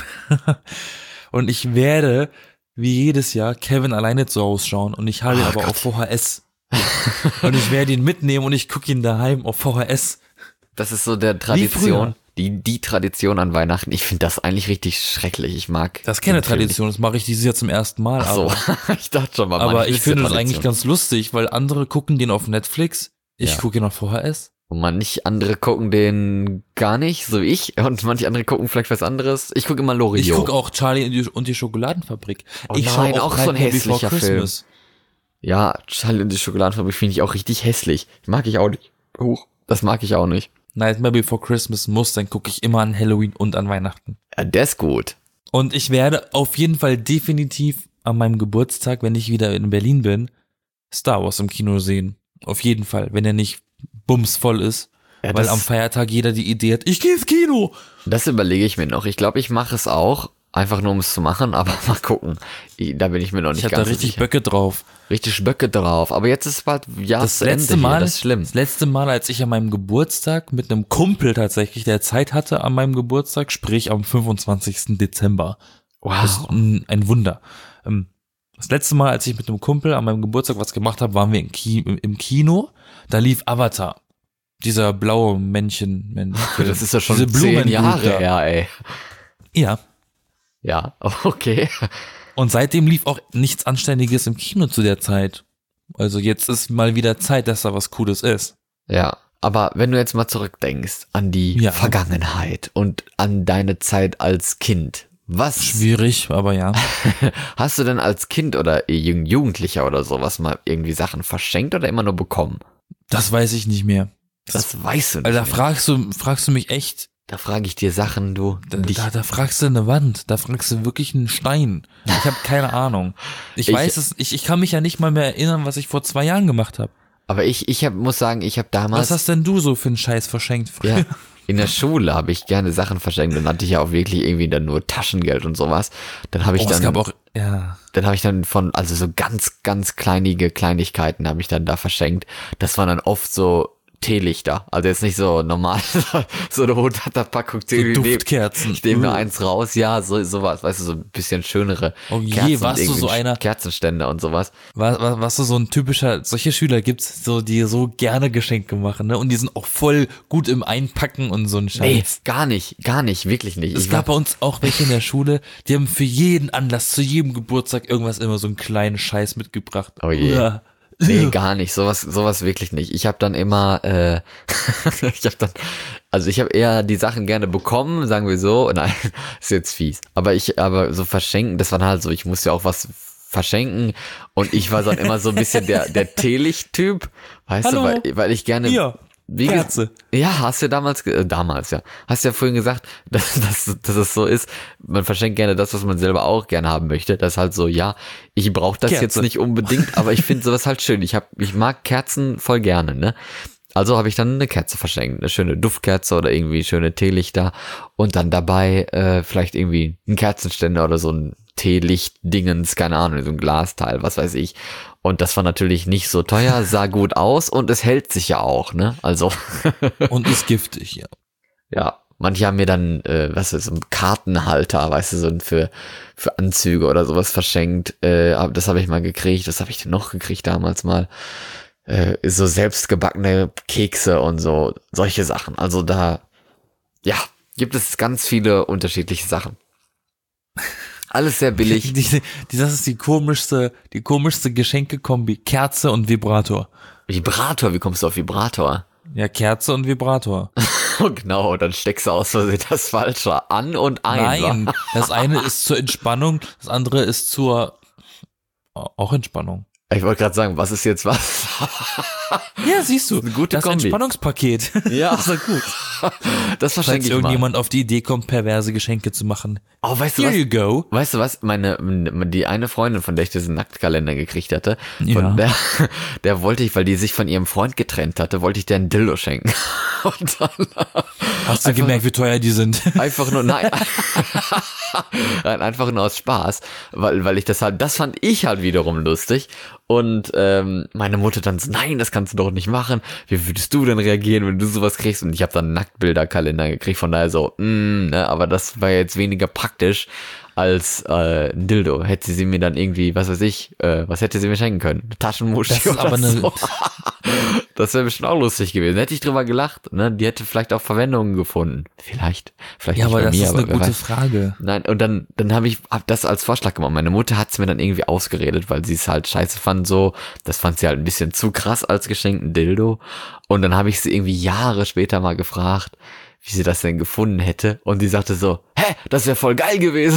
Und ich werde, wie jedes Jahr, Kevin alleine zu Hause schauen und ich habe ihn Oh aber Gott. auf V H S. Und ich werde ihn mitnehmen und ich gucke ihn daheim auf V H S. Das ist so der Tradition, die, die Tradition an Weihnachten. Ich finde das eigentlich richtig schrecklich. Ich mag. Das ist keine den Film nicht. Tradition, das mache ich dieses Jahr zum ersten Mal. Ach so, Aber, ich dachte schon mal. aber manchmal ich ist ja finde das Tradition. eigentlich ganz lustig, weil andere gucken den auf Netflix, ich Ja. gucke ihn auf V H S. Und manche andere gucken den gar nicht, so wie ich. Und manche andere gucken vielleicht was anderes. Ich gucke immer Loriot. Ich gucke auch Charlie und die, und die Schokoladenfabrik. Oh ich nein, schau auch so ein Nightmare Before hässlicher Film. Ja, Charlie und die Schokoladenfabrik finde ich auch richtig hässlich. Mag ich auch nicht. Huch, das mag ich auch nicht. Nightmare Before Christmas muss, dann gucke ich immer an Halloween und an Weihnachten. Ja, der ist gut. Und ich werde auf jeden Fall definitiv an meinem Geburtstag, wenn ich wieder in Berlin bin, Star Wars im Kino sehen. Auf jeden Fall, wenn er nicht bumsvoll ist. Ja, weil das- am Feiertag jeder die Idee hat, ich gehe ins Kino. Das überlege ich mir noch. Ich glaube, ich mache es auch, einfach nur um es zu machen, aber mal gucken. I- Da bin ich mir noch nicht Ich habe da ganz so richtig sicher. Böcke drauf. Richtig Böcke drauf. Aber jetzt ist bald ja Das zu Ende letzte hier. Mal, Das ist schlimm. das letzte Mal, als ich an meinem Geburtstag mit einem Kumpel tatsächlich, der Zeit hatte an meinem Geburtstag, sprich am fünfundzwanzigsten Dezember. Das ist Wow. ein, ein Wunder. Ähm, Das letzte Mal, als ich mit einem Kumpel an meinem Geburtstag was gemacht habe, waren wir im, Ki im Kino. Da lief Avatar. Dieser blaue Männchen. Mensch, Das ist ja schon diese zehn Blumenbrut Jahre da. her, ey. Ja. Ja, okay. Und seitdem lief auch nichts Anständiges im Kino zu der Zeit. Also jetzt ist mal wieder Zeit, dass da was Cooles ist. Ja, aber wenn du jetzt mal zurückdenkst an die Ja. Vergangenheit und an deine Zeit als Kind, was Schwierig, aber ja. hast du denn als Kind oder Jugend- Jugendlicher oder sowas mal irgendwie Sachen verschenkt oder immer nur bekommen? Das weiß ich nicht mehr. Das weißt du nicht. Also da mehr. fragst du, fragst du mich echt, Da frage ich dir Sachen, du. da, dich. da, da fragst du eine Wand, da fragst du wirklich einen Stein. Ich habe keine Ahnung. Ich, Ich- weiß es, ich, ich kann mich ja nicht mal mehr erinnern, was ich vor zwei Jahren gemacht habe. Aber ich, ich hab, muss sagen, ich habe damals. Was hast denn du so für einen Scheiß verschenkt früher? Ja, in der Schule habe ich gerne Sachen verschenkt. Dann hatte ich ja auch wirklich irgendwie dann nur Taschengeld und sowas. Dann habe ich Oh, dann. es gab auch, ja. Dann habe ich dann von, also so ganz, ganz kleinige Kleinigkeiten habe ich dann da verschenkt. Das waren dann oft so Teelichter. Also jetzt nicht so normal, so eine hunderter-Packung So Teelichter. Duftkerzen. Ich nehme nur Uh. eins raus, ja, so sowas, weißt du, so ein bisschen schönere Oh je, Kerzen, warst du irgendwie so einer- Kerzenständer und sowas. Was, was, was so ein typischer, solche Schüler gibt's, so, die so gerne Geschenke machen, ne? Und die sind auch voll gut im Einpacken und so ein Nee, Scheiß. gar nicht, gar nicht, wirklich nicht. Es Ich gab war, bei uns auch welche in der Schule, die haben für jeden Anlass, zu jedem Geburtstag irgendwas immer so einen kleinen Scheiß mitgebracht. Oh je. Uah. nee, gar nicht, sowas, sowas wirklich nicht. Ich habe dann immer, äh, ich habe dann, also ich habe eher die Sachen gerne bekommen, sagen wir so. Nein, ist jetzt fies. Aber ich, aber so verschenken, das war halt so, ich musste ja auch was verschenken und ich war dann immer so ein bisschen der, der Teelicht-Typ, weißt Hallo. du, weil, weil ich gerne, Hier, wie ge- Kerze. Ja, hast du damals, ge- äh, damals, ja. Hast ja vorhin gesagt, dass, dass, dass es so ist, man verschenkt gerne das, was man selber auch gerne haben möchte. Das ist halt so, ja, ich brauche das Kerze. jetzt nicht unbedingt, aber ich finde sowas halt schön. Ich hab, ich mag Kerzen voll gerne, ne? Also habe ich dann eine Kerze verschenkt, eine schöne Duftkerze oder irgendwie schöne Teelichter und dann dabei äh, vielleicht irgendwie ein Kerzenständer oder so ein Teelicht-Dingens, keine Ahnung, so ein Glasteil, was weiß ich. Und das war natürlich nicht so teuer, sah gut aus und es hält sich ja auch, ne? Also Und ist giftig, ja. ja, manche haben mir dann, äh, was ist, so ein Kartenhalter, weißt du, so ein für, für Anzüge oder sowas verschenkt. Äh, aber das habe ich mal gekriegt. Was habe ich denn noch gekriegt damals mal? Äh, so selbstgebackene Kekse und so, solche Sachen. Also da, ja, gibt es ganz viele unterschiedliche Sachen. Alles sehr billig. Die, die, das ist die komischste, die komischste Geschenkekombi. Kerze und Vibrator. Vibrator, wie kommst du auf Vibrator? Ja, Kerze und Vibrator. Oh, genau, dann steckst du aus Versehen das Falsche an und ein. Nein, wa? das eine ist zur Entspannung, das andere ist zur auch Entspannung. Ich wollte gerade sagen, was ist jetzt was? Ja, siehst du, eine gute das Kombi. Entspannungspaket. Ja. Das ist doch gut. Das Falls verschenke ich mal. irgendjemand auf die Idee kommt, perverse Geschenke zu machen. Oh, weißt du Here was? you go. Weißt du was? Meine, die eine Freundin, von der ich diesen Nacktkalender gekriegt hatte, von Ja. der, der wollte ich, weil die sich von ihrem Freund getrennt hatte, wollte ich der einen Dildo schenken. Und dann Hast du Einfach- gemerkt, wie teuer die sind? einfach nur, nein, nein, einfach nur aus Spaß, weil, weil ich das halt, das fand ich halt wiederum lustig. Und ähm, meine Mutter dann so, nein, das kannst du doch nicht machen. Wie würdest du denn reagieren, wenn du sowas kriegst? Und ich habe dann einen Nacktbilderkalender gekriegt, von daher so, mm, ne, aber das war jetzt weniger praktisch als äh, ein Dildo. Hätte sie mir dann irgendwie, was weiß ich, äh, was hätte sie mir schenken können? Eine Taschenmuschi Das ist oder aber eine, so. Das wäre bestimmt auch lustig gewesen. Hätte ich drüber gelacht, ne? Die hätte vielleicht auch Verwendungen gefunden. Vielleicht. Vielleicht ja, nicht aber bei das mir, ist aber eine wer gute weiß. Frage. Nein, und dann, dann habe ich hab das als Vorschlag gemacht. Meine Mutter hat es mir dann irgendwie ausgeredet, weil sie es halt scheiße fand so. Das fand sie halt ein bisschen zu krass als geschenkten Dildo. Und dann habe ich sie irgendwie Jahre später mal gefragt, wie sie das denn gefunden hätte. Und die sagte so, hä, das wäre voll geil gewesen.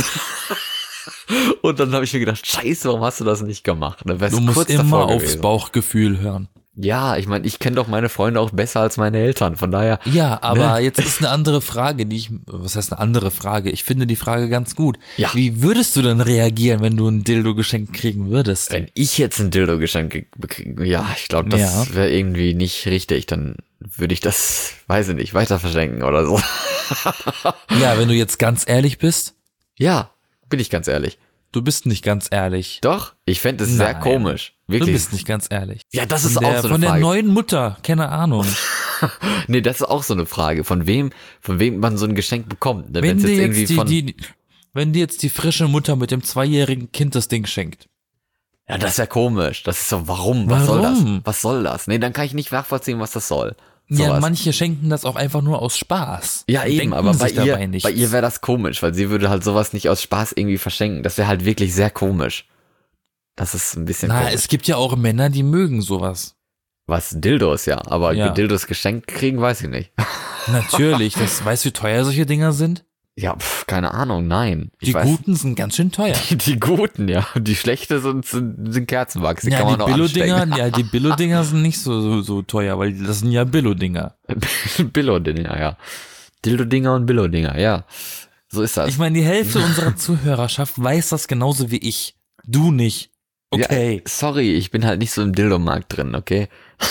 Und dann habe ich mir gedacht, scheiße, warum hast du das nicht gemacht? Dann wär's Du musst kurz immer davor aufs gewesen. Bauchgefühl hören. Ja, ich meine, ich kenne doch meine Freunde auch besser als meine Eltern, von daher. Ja, aber Ne? jetzt ist eine andere Frage, die ich, was heißt eine andere Frage? Ich finde die Frage ganz gut. Ja. Wie würdest du denn reagieren, wenn du ein Dildo geschenkt kriegen würdest? Wenn ich jetzt ein Dildo geschenkt bekriege, ja, ich glaube, das Ja. wäre irgendwie nicht richtig, dann würde ich das, weiß ich nicht, weiter verschenken oder so. Ja, wenn du jetzt ganz ehrlich bist, Ja, bin ich ganz ehrlich. du bist nicht ganz ehrlich. Doch, ich fände es sehr Nein. komisch. Wirklich. Du bist nicht ganz ehrlich. Ja, das Von ist der, auch so eine von der Frage. neuen Mutter, keine Ahnung. Nee, das ist auch so eine Frage, von wem, von wem man so ein Geschenk bekommt. Ne? Wenn Wenn's dir jetzt jetzt irgendwie die, von, die, wenn dir jetzt die frische Mutter mit dem zweijährigen Kind das Ding schenkt. ja, das ist ja komisch. Das ist so, warum? Was soll das? Warum? Was soll das? Nee, dann kann ich nicht nachvollziehen, was das soll. Ja, Sowas. manche schenken das auch einfach nur aus Spaß. Ja, Und eben, denken aber bei sich dabei ihr, nichts. bei ihr wäre das komisch, weil sie würde halt sowas nicht aus Spaß irgendwie verschenken. Das wäre halt wirklich sehr komisch. Das ist ein bisschen Na, komisch. es gibt ja auch Männer, die mögen sowas. Was, Dildos, ja. Aber Ja. Dildos geschenkt kriegen, weiß ich nicht. Natürlich, das weißt du, wie teuer solche Dinger sind? Ja, pf, keine Ahnung, nein. Ich Die weiß, guten sind ganz schön teuer. Die, die guten, ja. Die schlechte sind, sind, sind Kerzenwachs. Die Ja, kann die man auch Billo-Dinger, anstecken. ja, die Billo-Dinger sind nicht so, so, so teuer, weil das sind ja Billo-Dinger. Billo-Dinger, ja. Dildo-Dinger und Billo-Dinger, ja. So ist das. Ich meine, die Hälfte unserer Zuhörerschaft weiß das genauso wie ich. Du nicht. Okay. Ja, sorry, ich bin halt nicht so im Dildo-Markt drin, okay?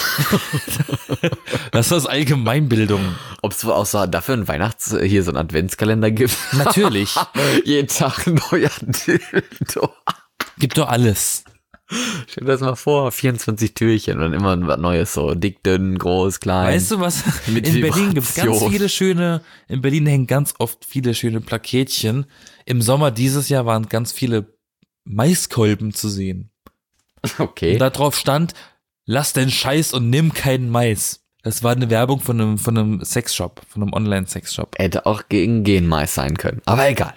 Das ist Allgemeinbildung. Ob es auch so dafür ein Weihnachts-, hier so einen Adventskalender gibt? Natürlich. Jeden Tag ein neuer Dildo. Gibt doch alles. Stell dir das mal vor, vierundzwanzig Türchen und immer was Neues, so dick, dünn, groß, klein. Weißt du was? Mit In Berlin gibt's ganz Vibration. viele schöne, in Berlin hängen ganz oft viele schöne Plaketchen. Im Sommer dieses Jahr waren ganz viele Maiskolben zu sehen. Okay. Und da drauf stand, lass den Scheiß und nimm keinen Mais. Das war eine Werbung von einem, von einem Sexshop, von einem Online-Sexshop. Hätte auch gegen Genmais sein können. Aber egal.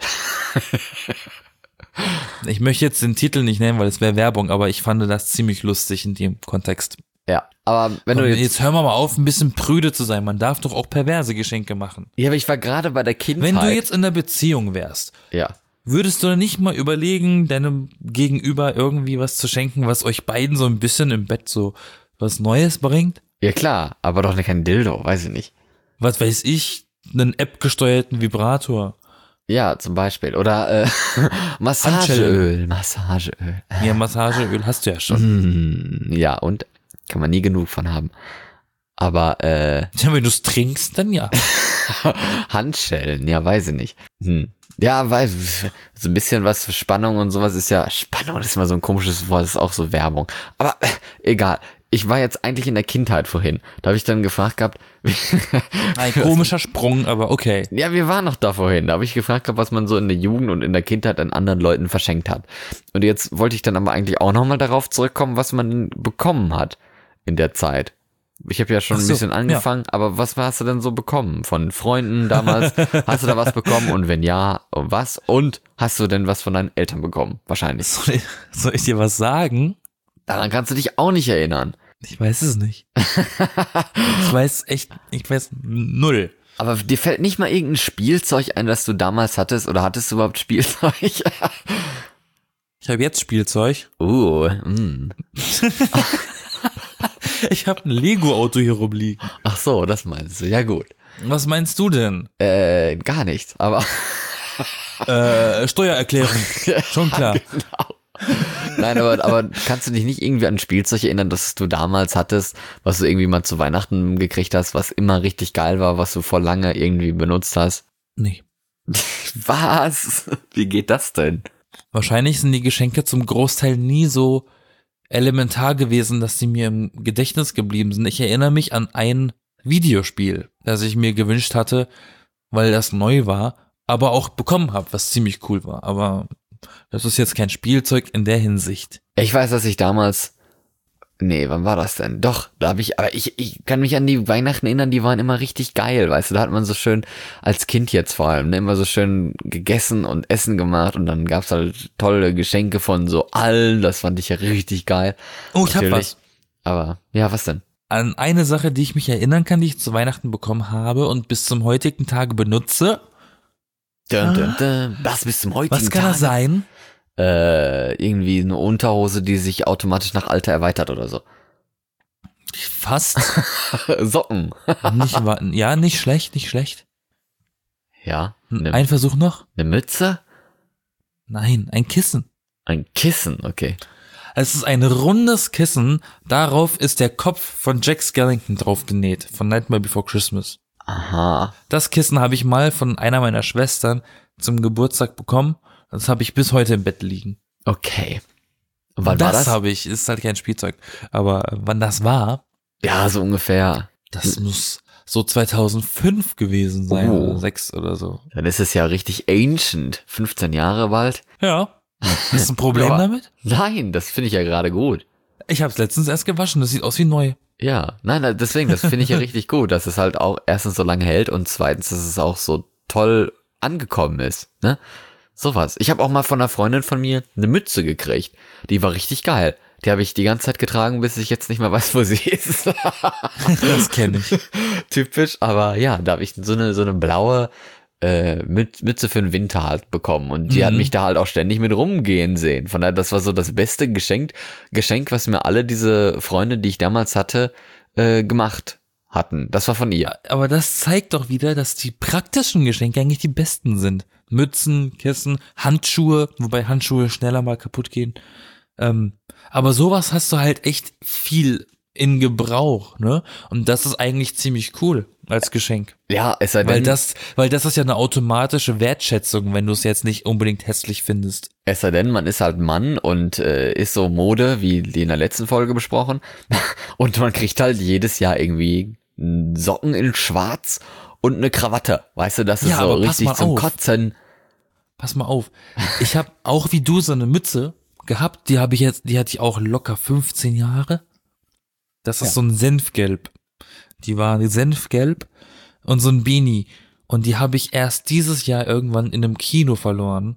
Ich möchte jetzt den Titel nicht nennen, weil es wäre Werbung, aber ich fand das ziemlich lustig in dem Kontext. Ja, aber wenn Und du jetzt, jetzt, hören wir mal auf, ein bisschen prüde zu sein. Man darf doch auch perverse Geschenke machen. ja, aber ich war gerade bei der Kindheit. Wenn du jetzt in einer Beziehung wärst, ja. würdest du dann nicht mal überlegen, deinem Gegenüber irgendwie was zu schenken, was euch beiden so ein bisschen im Bett so was Neues bringt? Ja klar, aber doch kein Dildo, weiß ich nicht. Was weiß ich, einen App-gesteuerten Vibrator. Ja, zum Beispiel. Oder äh, Massageöl, Massageöl. Ja, Massageöl hast du ja schon. Hm, ja, und kann man nie genug von haben. Aber äh, Ja, wenn du es trinkst, dann ja. Handschellen, ja, weiß ich nicht. Hm. Ja, weil so ein bisschen was für Spannung und sowas ist ja, Spannung das ist immer so ein komisches Wort, das ist auch so Werbung. Aber äh, egal. Ich war jetzt eigentlich in der Kindheit vorhin. Da habe ich dann gefragt gehabt, Ein komischer Sprung, aber okay. ja, wir waren noch da vorhin. Da habe ich gefragt gehabt, was man so in der Jugend und in der Kindheit an anderen Leuten verschenkt hat. Und jetzt wollte ich dann aber eigentlich auch nochmal darauf zurückkommen, was man denn bekommen hat in der Zeit. Ich habe ja schon Ach ein so, bisschen angefangen, aber was hast du denn so bekommen? Von Freunden damals? Hast du da was bekommen? Und wenn ja, was? Und hast du denn was von deinen Eltern bekommen? Wahrscheinlich. Soll ich, soll ich dir was sagen? Daran kannst du dich auch nicht erinnern. Ich weiß es nicht. Ich weiß echt, ich weiß null. Aber dir fällt nicht mal irgendein Spielzeug ein, das du damals hattest? Oder hattest du überhaupt Spielzeug? Ich habe jetzt Spielzeug. uh, mm. Ich habe ein Lego-Auto hier rumliegen. Ach so, das meinst du. Ja gut. Was meinst du denn? Äh, gar nichts, aber Äh, Steuererklärung. Schon klar. genau. Nein, aber, aber kannst du dich nicht irgendwie an ein Spielzeug erinnern, das du damals hattest, was du irgendwie mal zu Weihnachten gekriegt hast, was immer richtig geil war, was du vor lange irgendwie benutzt hast? Nee. Was? Wie geht das denn? Wahrscheinlich sind die Geschenke zum Großteil nie so elementar gewesen, dass sie mir im Gedächtnis geblieben sind. Ich erinnere mich an ein Videospiel, das ich mir gewünscht hatte, weil das neu war, aber auch bekommen habe, was ziemlich cool war. Aber das ist jetzt kein Spielzeug in der Hinsicht. Ich weiß, dass ich damals, nee, wann war das denn? Doch, da habe ich, aber ich, ich kann mich an die Weihnachten erinnern, die waren immer richtig geil, weißt du, da hat man so schön, als Kind jetzt vor allem, ne, immer so schön gegessen und Essen gemacht und dann gab's halt tolle Geschenke von so allen, das fand ich ja richtig geil. Oh, ich hab Natürlich. was. Aber, ja, was denn? An eine Sache, die ich mich erinnern kann, die ich zu Weihnachten bekommen habe und bis zum heutigen Tage benutze. Dun, dun, dun. Das bis zum heutigen Was kann das Tage? sein? Äh, irgendwie eine Unterhose, die sich automatisch nach Alter erweitert oder so. Fast. Socken. Nicht, wa- ja, nicht schlecht, nicht schlecht. Ja. Eine, Ein Versuch noch? eine Mütze? Nein, ein Kissen. Ein Kissen, okay. Es ist ein rundes Kissen, darauf ist der Kopf von Jack Skellington drauf genäht, von Nightmare Before Christmas. Aha. Das Kissen habe ich mal von einer meiner Schwestern zum Geburtstag bekommen. Das habe ich bis heute im Bett liegen. Okay. Und wann das war das? habe ich, ist halt kein Spielzeug. Aber wann das war, Ja, so ungefähr. das muss so zweitausendfünf gewesen sein, Oh. oder sechs oder so. Dann ist es ja richtig ancient. fünfzehn Jahre bald. Ja. Hast du ein Problem Ja. damit? Nein, das finde ich ja gerade gut. Ich habe es letztens erst gewaschen, das sieht aus wie neu. Ja, nein, nein, deswegen, das finde ich ja richtig gut, dass es halt auch erstens so lange hält und zweitens, dass es auch so toll angekommen ist, ne? Sowas. Ich habe auch mal von einer Freundin von mir eine Mütze gekriegt. Die war richtig geil. Die habe ich die ganze Zeit getragen, bis ich jetzt nicht mehr weiß, wo sie ist. Das kenne ich. Typisch, aber ja, da habe ich so eine so eine blaue äh, Müt- Mütze für den Winter halt bekommen und die Mhm. hat mich da halt auch ständig mit rumgehen sehen. Von daher, das war so das beste Geschenk, Geschenk, was mir alle diese Freunde, die ich damals hatte, äh, gemacht hatten. Das war von ihr. Aber das zeigt doch wieder, dass die praktischen Geschenke eigentlich die besten sind. Mützen, Kissen, Handschuhe, wobei Handschuhe schneller mal kaputt gehen. Ähm, aber sowas hast du halt echt viel in Gebrauch, ne? Und das ist eigentlich ziemlich cool als Geschenk. Ja, es sei Weil denn, das, weil das ist ja eine automatische Wertschätzung, wenn du es jetzt nicht unbedingt hässlich findest. es sei denn, man ist halt Mann und äh, ist so Mode, wie die in der letzten Folge besprochen. Und man kriegt halt jedes Jahr irgendwie Socken in Schwarz und eine Krawatte. Weißt du, das ist Ja, so aber pass richtig mal zum auf. Kotzen. Pass mal auf. Ich habe auch wie du so eine Mütze gehabt, die habe ich jetzt, die hatte ich auch locker fünfzehn Jahre. Das ist Ja. so ein Senfgelb. Die war Senfgelb und so ein Beanie. Und die habe ich erst dieses Jahr irgendwann in einem Kino verloren.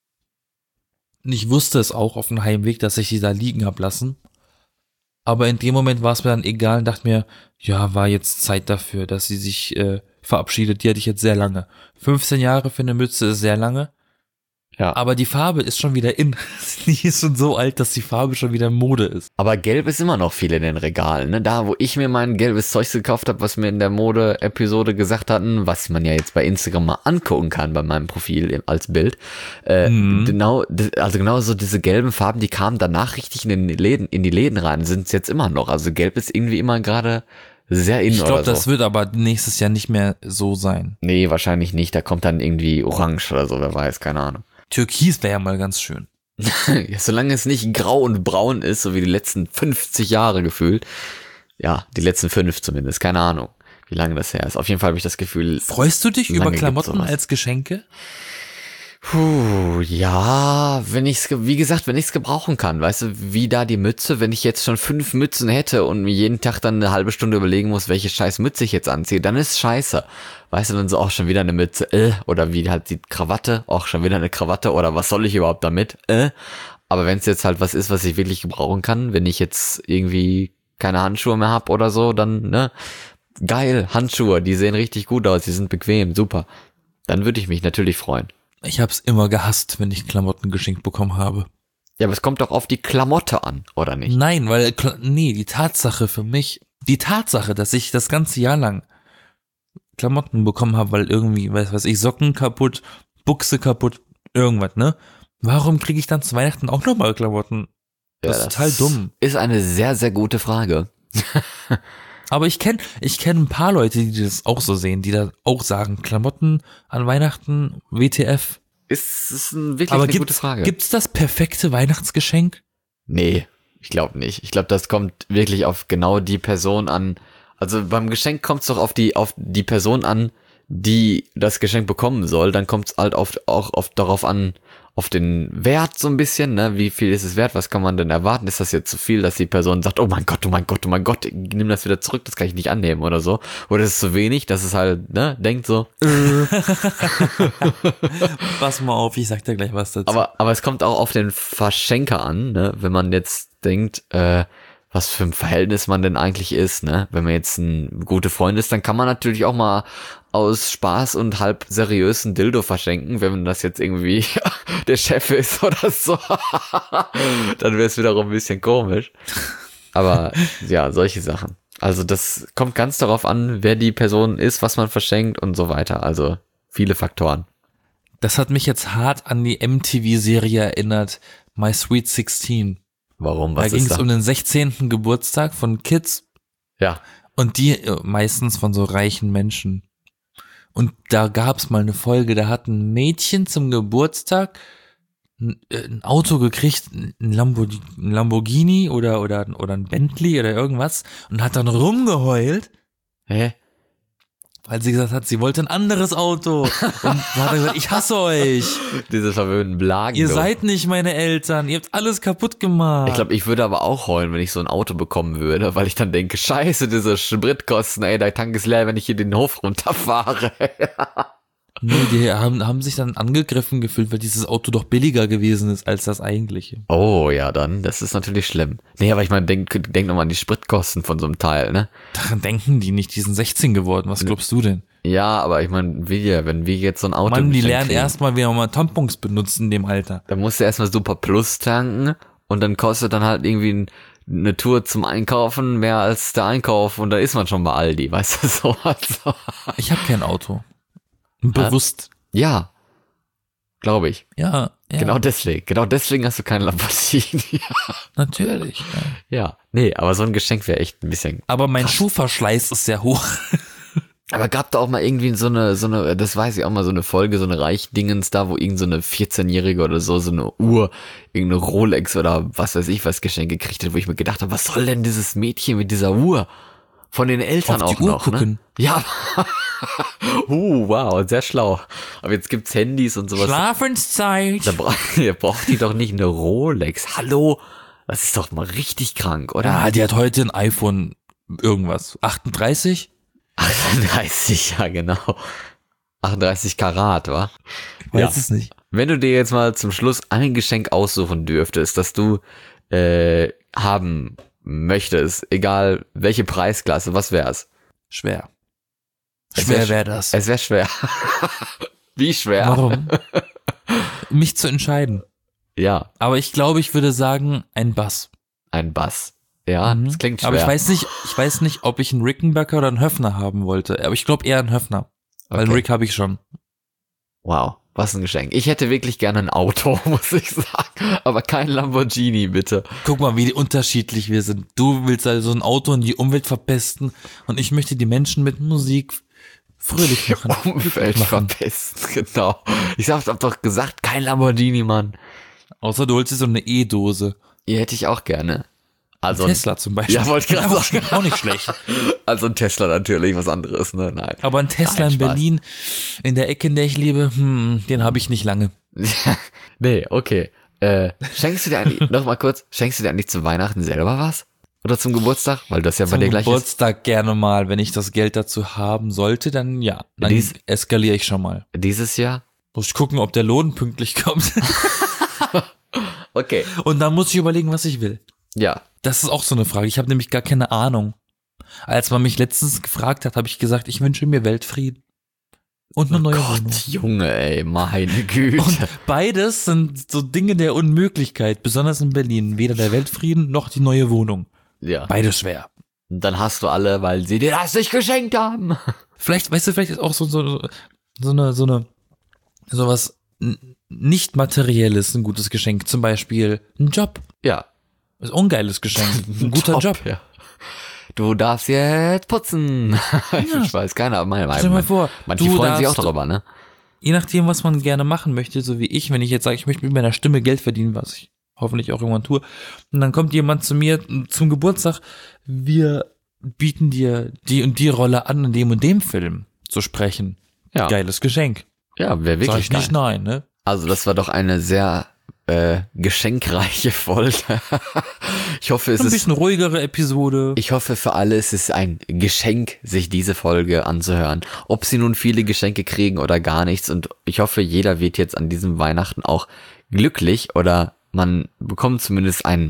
Und ich wusste es auch auf dem Heimweg, dass ich die da liegen hab lassen. Aber in dem Moment war es mir dann egal und dachte mir, ja, war jetzt Zeit dafür, dass sie sich äh, verabschiedet. Die hatte ich jetzt sehr lange. fünfzehn Jahre für eine Mütze ist sehr lange. Ja. Aber die Farbe ist schon wieder in. Die ist schon so alt, dass die Farbe schon wieder Mode ist. Aber gelb ist immer noch viel in den Regalen. Ne? Da, wo ich mir mein gelbes Zeug gekauft habe, was mir in der Mode-Episode gesagt hatten, was man ja jetzt bei Instagram mal angucken kann, bei meinem Profil im- als Bild. Äh, Mhm. Genau, d- also genau so diese gelben Farben, die kamen danach richtig in den Läden, in die Läden rein, sind es jetzt immer noch. Also gelb ist irgendwie immer gerade sehr in Ich oder glaube, so. das wird aber nächstes Jahr nicht mehr so sein. Nee, wahrscheinlich nicht. Da kommt dann irgendwie orange oder so, wer weiß, keine Ahnung. Türkis wäre ja mal ganz schön. Ja, solange es nicht grau und braun ist, so wie die letzten fünfzig Jahre gefühlt. Ja, die letzten fünf zumindest, keine Ahnung, wie lange das her ist. Auf jeden Fall habe ich das Gefühl, Freust du dich Lange über gibt's Klamotten sowas. als Geschenke? puh, ja, wenn ich's, ge- wie gesagt, wenn ich's gebrauchen kann, weißt du, wie da die Mütze, wenn ich jetzt schon fünf Mützen hätte und mir jeden Tag dann eine halbe Stunde überlegen muss, welche scheiß Mütze ich jetzt anziehe, dann ist scheiße. Weißt du, dann so auch schon wieder eine Mütze, äh, oder wie halt die Krawatte, auch schon wieder eine Krawatte, oder was soll ich überhaupt damit, äh. Aber wenn es jetzt halt was ist, was ich wirklich gebrauchen kann, wenn ich jetzt irgendwie keine Handschuhe mehr hab oder so, dann, ne, geil, Handschuhe, die sehen richtig gut aus, die sind bequem, super. Dann würde ich mich natürlich freuen. Ich hab's immer gehasst, wenn ich Klamotten geschenkt bekommen habe. Ja, aber es kommt doch auf die Klamotte an, oder nicht? Nein, weil, Kla- nee, die Tatsache für mich, die Tatsache, dass ich das ganze Jahr lang Klamotten bekommen habe, weil irgendwie, weiß was ich, Socken kaputt, Buchse kaputt, irgendwas, ne? Warum kriege ich dann zu Weihnachten auch nochmal Klamotten? Das Ja, ist total dumm. Ist eine sehr, sehr gute Frage. Aber ich kenne ich kenn ein paar Leute, die das auch so sehen, die da auch sagen, Klamotten an Weihnachten, W T F. Ist, ist ein, wirklich Aber eine gute gibt's, Frage. gibt's das perfekte Weihnachtsgeschenk? Nee, ich glaube nicht. Ich glaube, das kommt wirklich auf genau die Person an. Also beim Geschenk kommt es doch auf die, auf die Person an, die das Geschenk bekommen soll. Dann kommt es halt oft auch oft darauf an, auf den Wert so ein bisschen, ne? Wie viel ist es wert? Was kann man denn erwarten? Ist das jetzt zu viel, dass die Person sagt, oh mein Gott, oh mein Gott, oh mein Gott, nimm das wieder zurück, das kann ich nicht annehmen oder so. Oder ist es zu wenig, dass es halt, ne, denkt so. Pass mal auf, ich sag dir gleich was dazu. Aber, aber es kommt auch auf den Verschenker an, ne? Wenn man jetzt denkt, äh, was für ein Verhältnis man denn eigentlich ist, ne? Wenn man jetzt ein gute Freund ist, dann kann man natürlich auch mal aus Spaß und halb seriös ein Dildo verschenken, wenn das jetzt irgendwie der Chef ist oder so. Dann wäre es wiederum ein bisschen komisch. Aber ja, solche Sachen. Also das kommt ganz darauf an, wer die Person ist, was man verschenkt und so weiter. Also viele Faktoren. Das hat mich jetzt hart an die M T V-Serie erinnert, My Sweet sixteen. Warum? Was Da ging ist es da? um den sechzehnten Geburtstag von Kids Ja. und die äh, meistens von so reichen Menschen. Und da gab's mal eine Folge, da hat ein Mädchen zum Geburtstag ein, äh, ein Auto gekriegt, ein Lamborghini, ein Lamborghini oder, oder, oder ein Bentley oder irgendwas und hat dann rumgeheult, Hä? weil sie gesagt hat, sie wollte ein anderes Auto. Und dann hat er gesagt, ich hasse euch. Diese verwöhnten Blagen. Ihr du. seid nicht meine Eltern. Ihr habt alles kaputt gemacht. Ich glaube, ich würde aber auch heulen, wenn ich so ein Auto bekommen würde, weil ich dann denke, scheiße, diese Spritkosten, ey, der Tank ist leer, wenn ich hier den Hof runterfahre. nee, die haben, haben sich dann angegriffen gefühlt, weil dieses Auto doch billiger gewesen ist als das eigentliche. Oh, ja, dann, das ist natürlich schlimm. Nee, aber ich meine, denk, denk nochmal an die Spritkosten von so einem Teil, ne? Daran denken die nicht, die sind sechzehn geworden. Was glaubst du denn? Ja, aber ich meine, wir, wenn wir jetzt so ein Auto Mann, die geschenkt lernen kriegen, erstmal, wie man mal Tampons benutzt in dem Alter. dann musst du erstmal Super Plus tanken und dann kostet dann halt irgendwie ein, eine Tour zum Einkaufen mehr als der Einkauf und da ist man schon bei Aldi, weißt du, so. Also. Ich habe kein Auto. Bewusst. Ja, glaube ich. Ja, ja, Genau deswegen. Genau deswegen hast du keinen Lamborghini. natürlich. Ja. Ja, nee, aber so ein Geschenk wäre echt ein bisschen. Aber mein Schuhverschleiß ist sehr hoch. Aber gab da auch mal irgendwie so eine, so eine, das weiß ich auch mal, so eine Folge, so eine Reichdingens da, wo irgend so eine vierzehnjährige oder so, so eine Uhr, irgendeine Rolex oder was weiß ich was Geschenk gekriegt hat, wo ich mir gedacht habe, was soll denn dieses Mädchen mit dieser Uhr? Von den Eltern Auf die auch Uhr noch, gucken. ne? Ja. uh, wow, sehr schlau. Aber jetzt gibt's Handys und sowas. Schlafenszeit. Da bra ihr braucht die doch nicht eine Rolex. Hallo? Das ist doch mal richtig krank, oder? Ja, die hat heute ein iPhone irgendwas. achtunddreißig? achtunddreißig, ja genau. achtunddreißig Karat, wa? Weiß Ja. es nicht. Wenn du dir jetzt mal zum Schluss ein Geschenk aussuchen dürftest, das du äh, haben möchtest, egal welche Preisklasse, was wär's? Schwer. Es Schwer wär- wäre das. Es wäre schwer. Wie schwer? Warum? Mich zu entscheiden. Ja, Aber ich glaube, ich würde sagen, ein Bass. ein Bass. Ja, Mhm. das klingt schwer. Aber ich weiß nicht, ich weiß nicht, ob ich einen Rickenbacker oder einen Höfner haben wollte. Aber ich glaube eher einen Höfner. Weil einen Okay. Rick habe ich schon. Wow, was ein Geschenk. Ich hätte wirklich gerne ein Auto, muss ich sagen. Aber kein Lamborghini, bitte. Guck mal, wie unterschiedlich wir sind. Du willst also ein Auto und die Umwelt verpesten und ich möchte die Menschen mit Musik fröhlich machen. Umwelt machen. verpesten, genau. Ich hab hab doch gesagt, kein Lamborghini, Mann. Außer du holst dir so eine E-Dose. Die hätte ich auch gerne. Also ein, Tesla zum Beispiel. Ja, wollte ich gerade auch, sagen. auch nicht schlecht. also ein Tesla natürlich, was anderes, ne? Nein. Aber ein Tesla Nein, in Spaß. Berlin, in der Ecke, in der ich lebe, hm, den habe ich nicht lange. nee, okay. Äh, schenkst du dir eigentlich, noch mal kurz, schenkst du dir eigentlich zu Weihnachten selber was? Oder zum Geburtstag? Weil das ja bei Zum dir gleich ist. Geburtstag gerne mal, wenn ich das Geld dazu haben sollte, dann ja. Dann Dies- eskaliere ich schon mal. Dieses Jahr? Muss ich gucken, ob der Lohn pünktlich kommt. Okay. Und dann muss ich überlegen, was ich will. Ja. Das ist auch so eine Frage. Ich habe nämlich gar keine Ahnung. Als man mich letztens gefragt hat, habe ich gesagt, ich wünsche mir Weltfrieden. Und eine Oh neue Gott, Wohnung. Junge, ey, meine Güte. Und beides sind so Dinge der Unmöglichkeit, besonders in Berlin. Weder der Weltfrieden noch die neue Wohnung. ja. Beides schwer. Und dann hast du alle, weil sie dir das nicht geschenkt haben. Vielleicht, weißt du, vielleicht ist auch so, so, so eine, so eine, sowas n- nicht materielles ein gutes Geschenk. Zum Beispiel ein Job. Ja. Ist auch ein geiles Geschenk. Ein guter Job. Ja. Du darfst jetzt putzen. Ja. Ich weiß keiner, aber meine, Stell dir mal meine, vor, manche du freuen sich auch darfst- darüber, ne? Je nachdem, was man gerne machen möchte, so wie ich, wenn ich jetzt sage, ich möchte mit meiner Stimme Geld verdienen, was ich hoffentlich auch irgendwann tue, und dann kommt jemand zu mir zum Geburtstag, wir bieten dir die und die Rolle an, in dem und dem Film zu sprechen. Ja. Geiles Geschenk. Ja, wäre Sag wirklich ich nicht geil. nein, ne? Also das war doch eine sehr äh, geschenkreiche Folge. Ich hoffe, es Ein ist bisschen ruhigere Episode. Ich hoffe für alle, es ist ein Geschenk, sich diese Folge anzuhören. Ob sie nun viele Geschenke kriegen oder gar nichts. Und ich hoffe, jeder wird jetzt an diesem Weihnachten auch glücklich oder man bekommt zumindest ein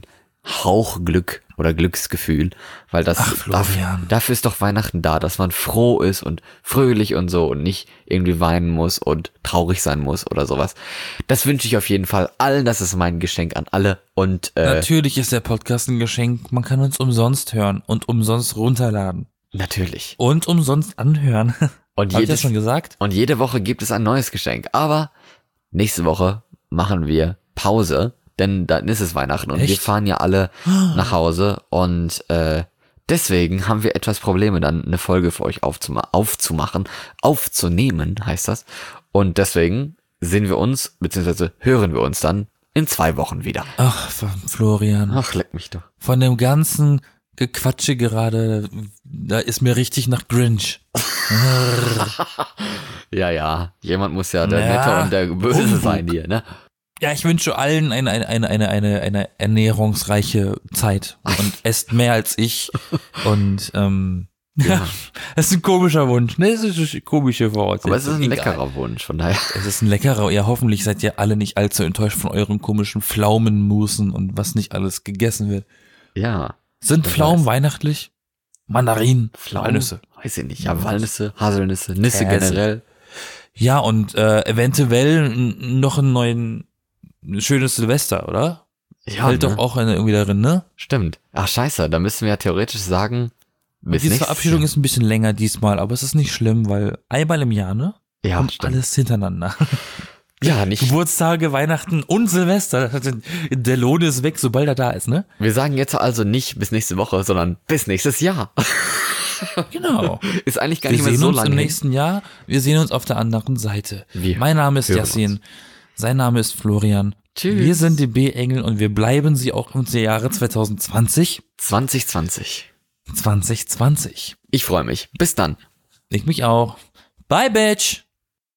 Hauch Glück oder Glücksgefühl, weil das Ach, dafür, Florian. dafür ist doch Weihnachten da, dass man froh ist und fröhlich und so und nicht irgendwie weinen muss und traurig sein muss oder sowas. Das wünsche ich auf jeden Fall allen, das ist mein Geschenk an alle und äh, Natürlich ist der Podcast ein Geschenk. Man kann uns umsonst hören und umsonst runterladen. natürlich. Und umsonst anhören. Und Hab ich das jedes, schon gesagt? und jede Woche gibt es ein neues Geschenk, aber nächste Woche machen wir Pause, denn dann ist es Weihnachten und Echt? wir fahren ja alle nach Hause und äh, deswegen haben wir etwas Probleme, dann eine Folge für euch aufzuma- aufzumachen, aufzunehmen heißt das. Und deswegen sehen wir uns, beziehungsweise hören wir uns dann in zwei Wochen wieder. Ach, Florian. Ach, leck mich doch. Von dem ganzen Gequatsche gerade, da ist mir richtig nach Grinch. Ja, ja, jemand muss ja der Ja, Nette und der Böse Humbug. sein hier, ne? Ja, ich wünsche allen eine, eine, eine, eine, eine, eine ernährungsreiche Zeit und esst mehr als ich. Und ähm, ja, das ist ein komischer Wunsch. Ne, das ist eine komische Voraussetzung. Aber es ist ein Egal. leckerer Wunsch, von daher. Es ist ein leckerer. Ja, hoffentlich seid ihr alle nicht allzu enttäuscht von euren komischen Pflaumenmusen und was nicht alles gegessen wird. Ja. Sind Wer Pflaumen weiß. weihnachtlich? Mandarinen, Pflaumen? Walnüsse. Weiß ich nicht. Ja, Walnüsse, Haselnüsse, Nüsse Käse. generell. Ja, und äh, eventuell n- noch einen neuen, ein schönes Silvester, oder? Ja, Fällt ne? doch auch eine irgendwie darin, ne? Stimmt. Ach, scheiße, da müssen wir ja theoretisch sagen, bis Die nächstes Verabschiedung Jahr. ist ein bisschen länger diesmal, aber es ist nicht schlimm, weil einmal im Jahr, ne? Ja, Und stimmt. alles hintereinander. Ja, nicht. Geburtstage, Weihnachten und Silvester. Der Lohn ist weg, sobald er da ist, ne? Wir sagen jetzt also nicht bis nächste Woche, sondern bis nächstes Jahr. Genau. Ist eigentlich gar Wir nicht mehr sehen so uns lange im hin. nächsten Jahr. Wir sehen uns auf der anderen Seite. Wir mein Name ist hören Yassin. uns. Sein Name ist Florian. Tschüss. Wir sind die B-Engel und wir bleiben sie auch im Jahre zwanzig zwanzig. zwanzig zwanzig. zwanzig zwanzig. Ich freue mich. Bis dann. Ich mich auch. Bye, Bitch.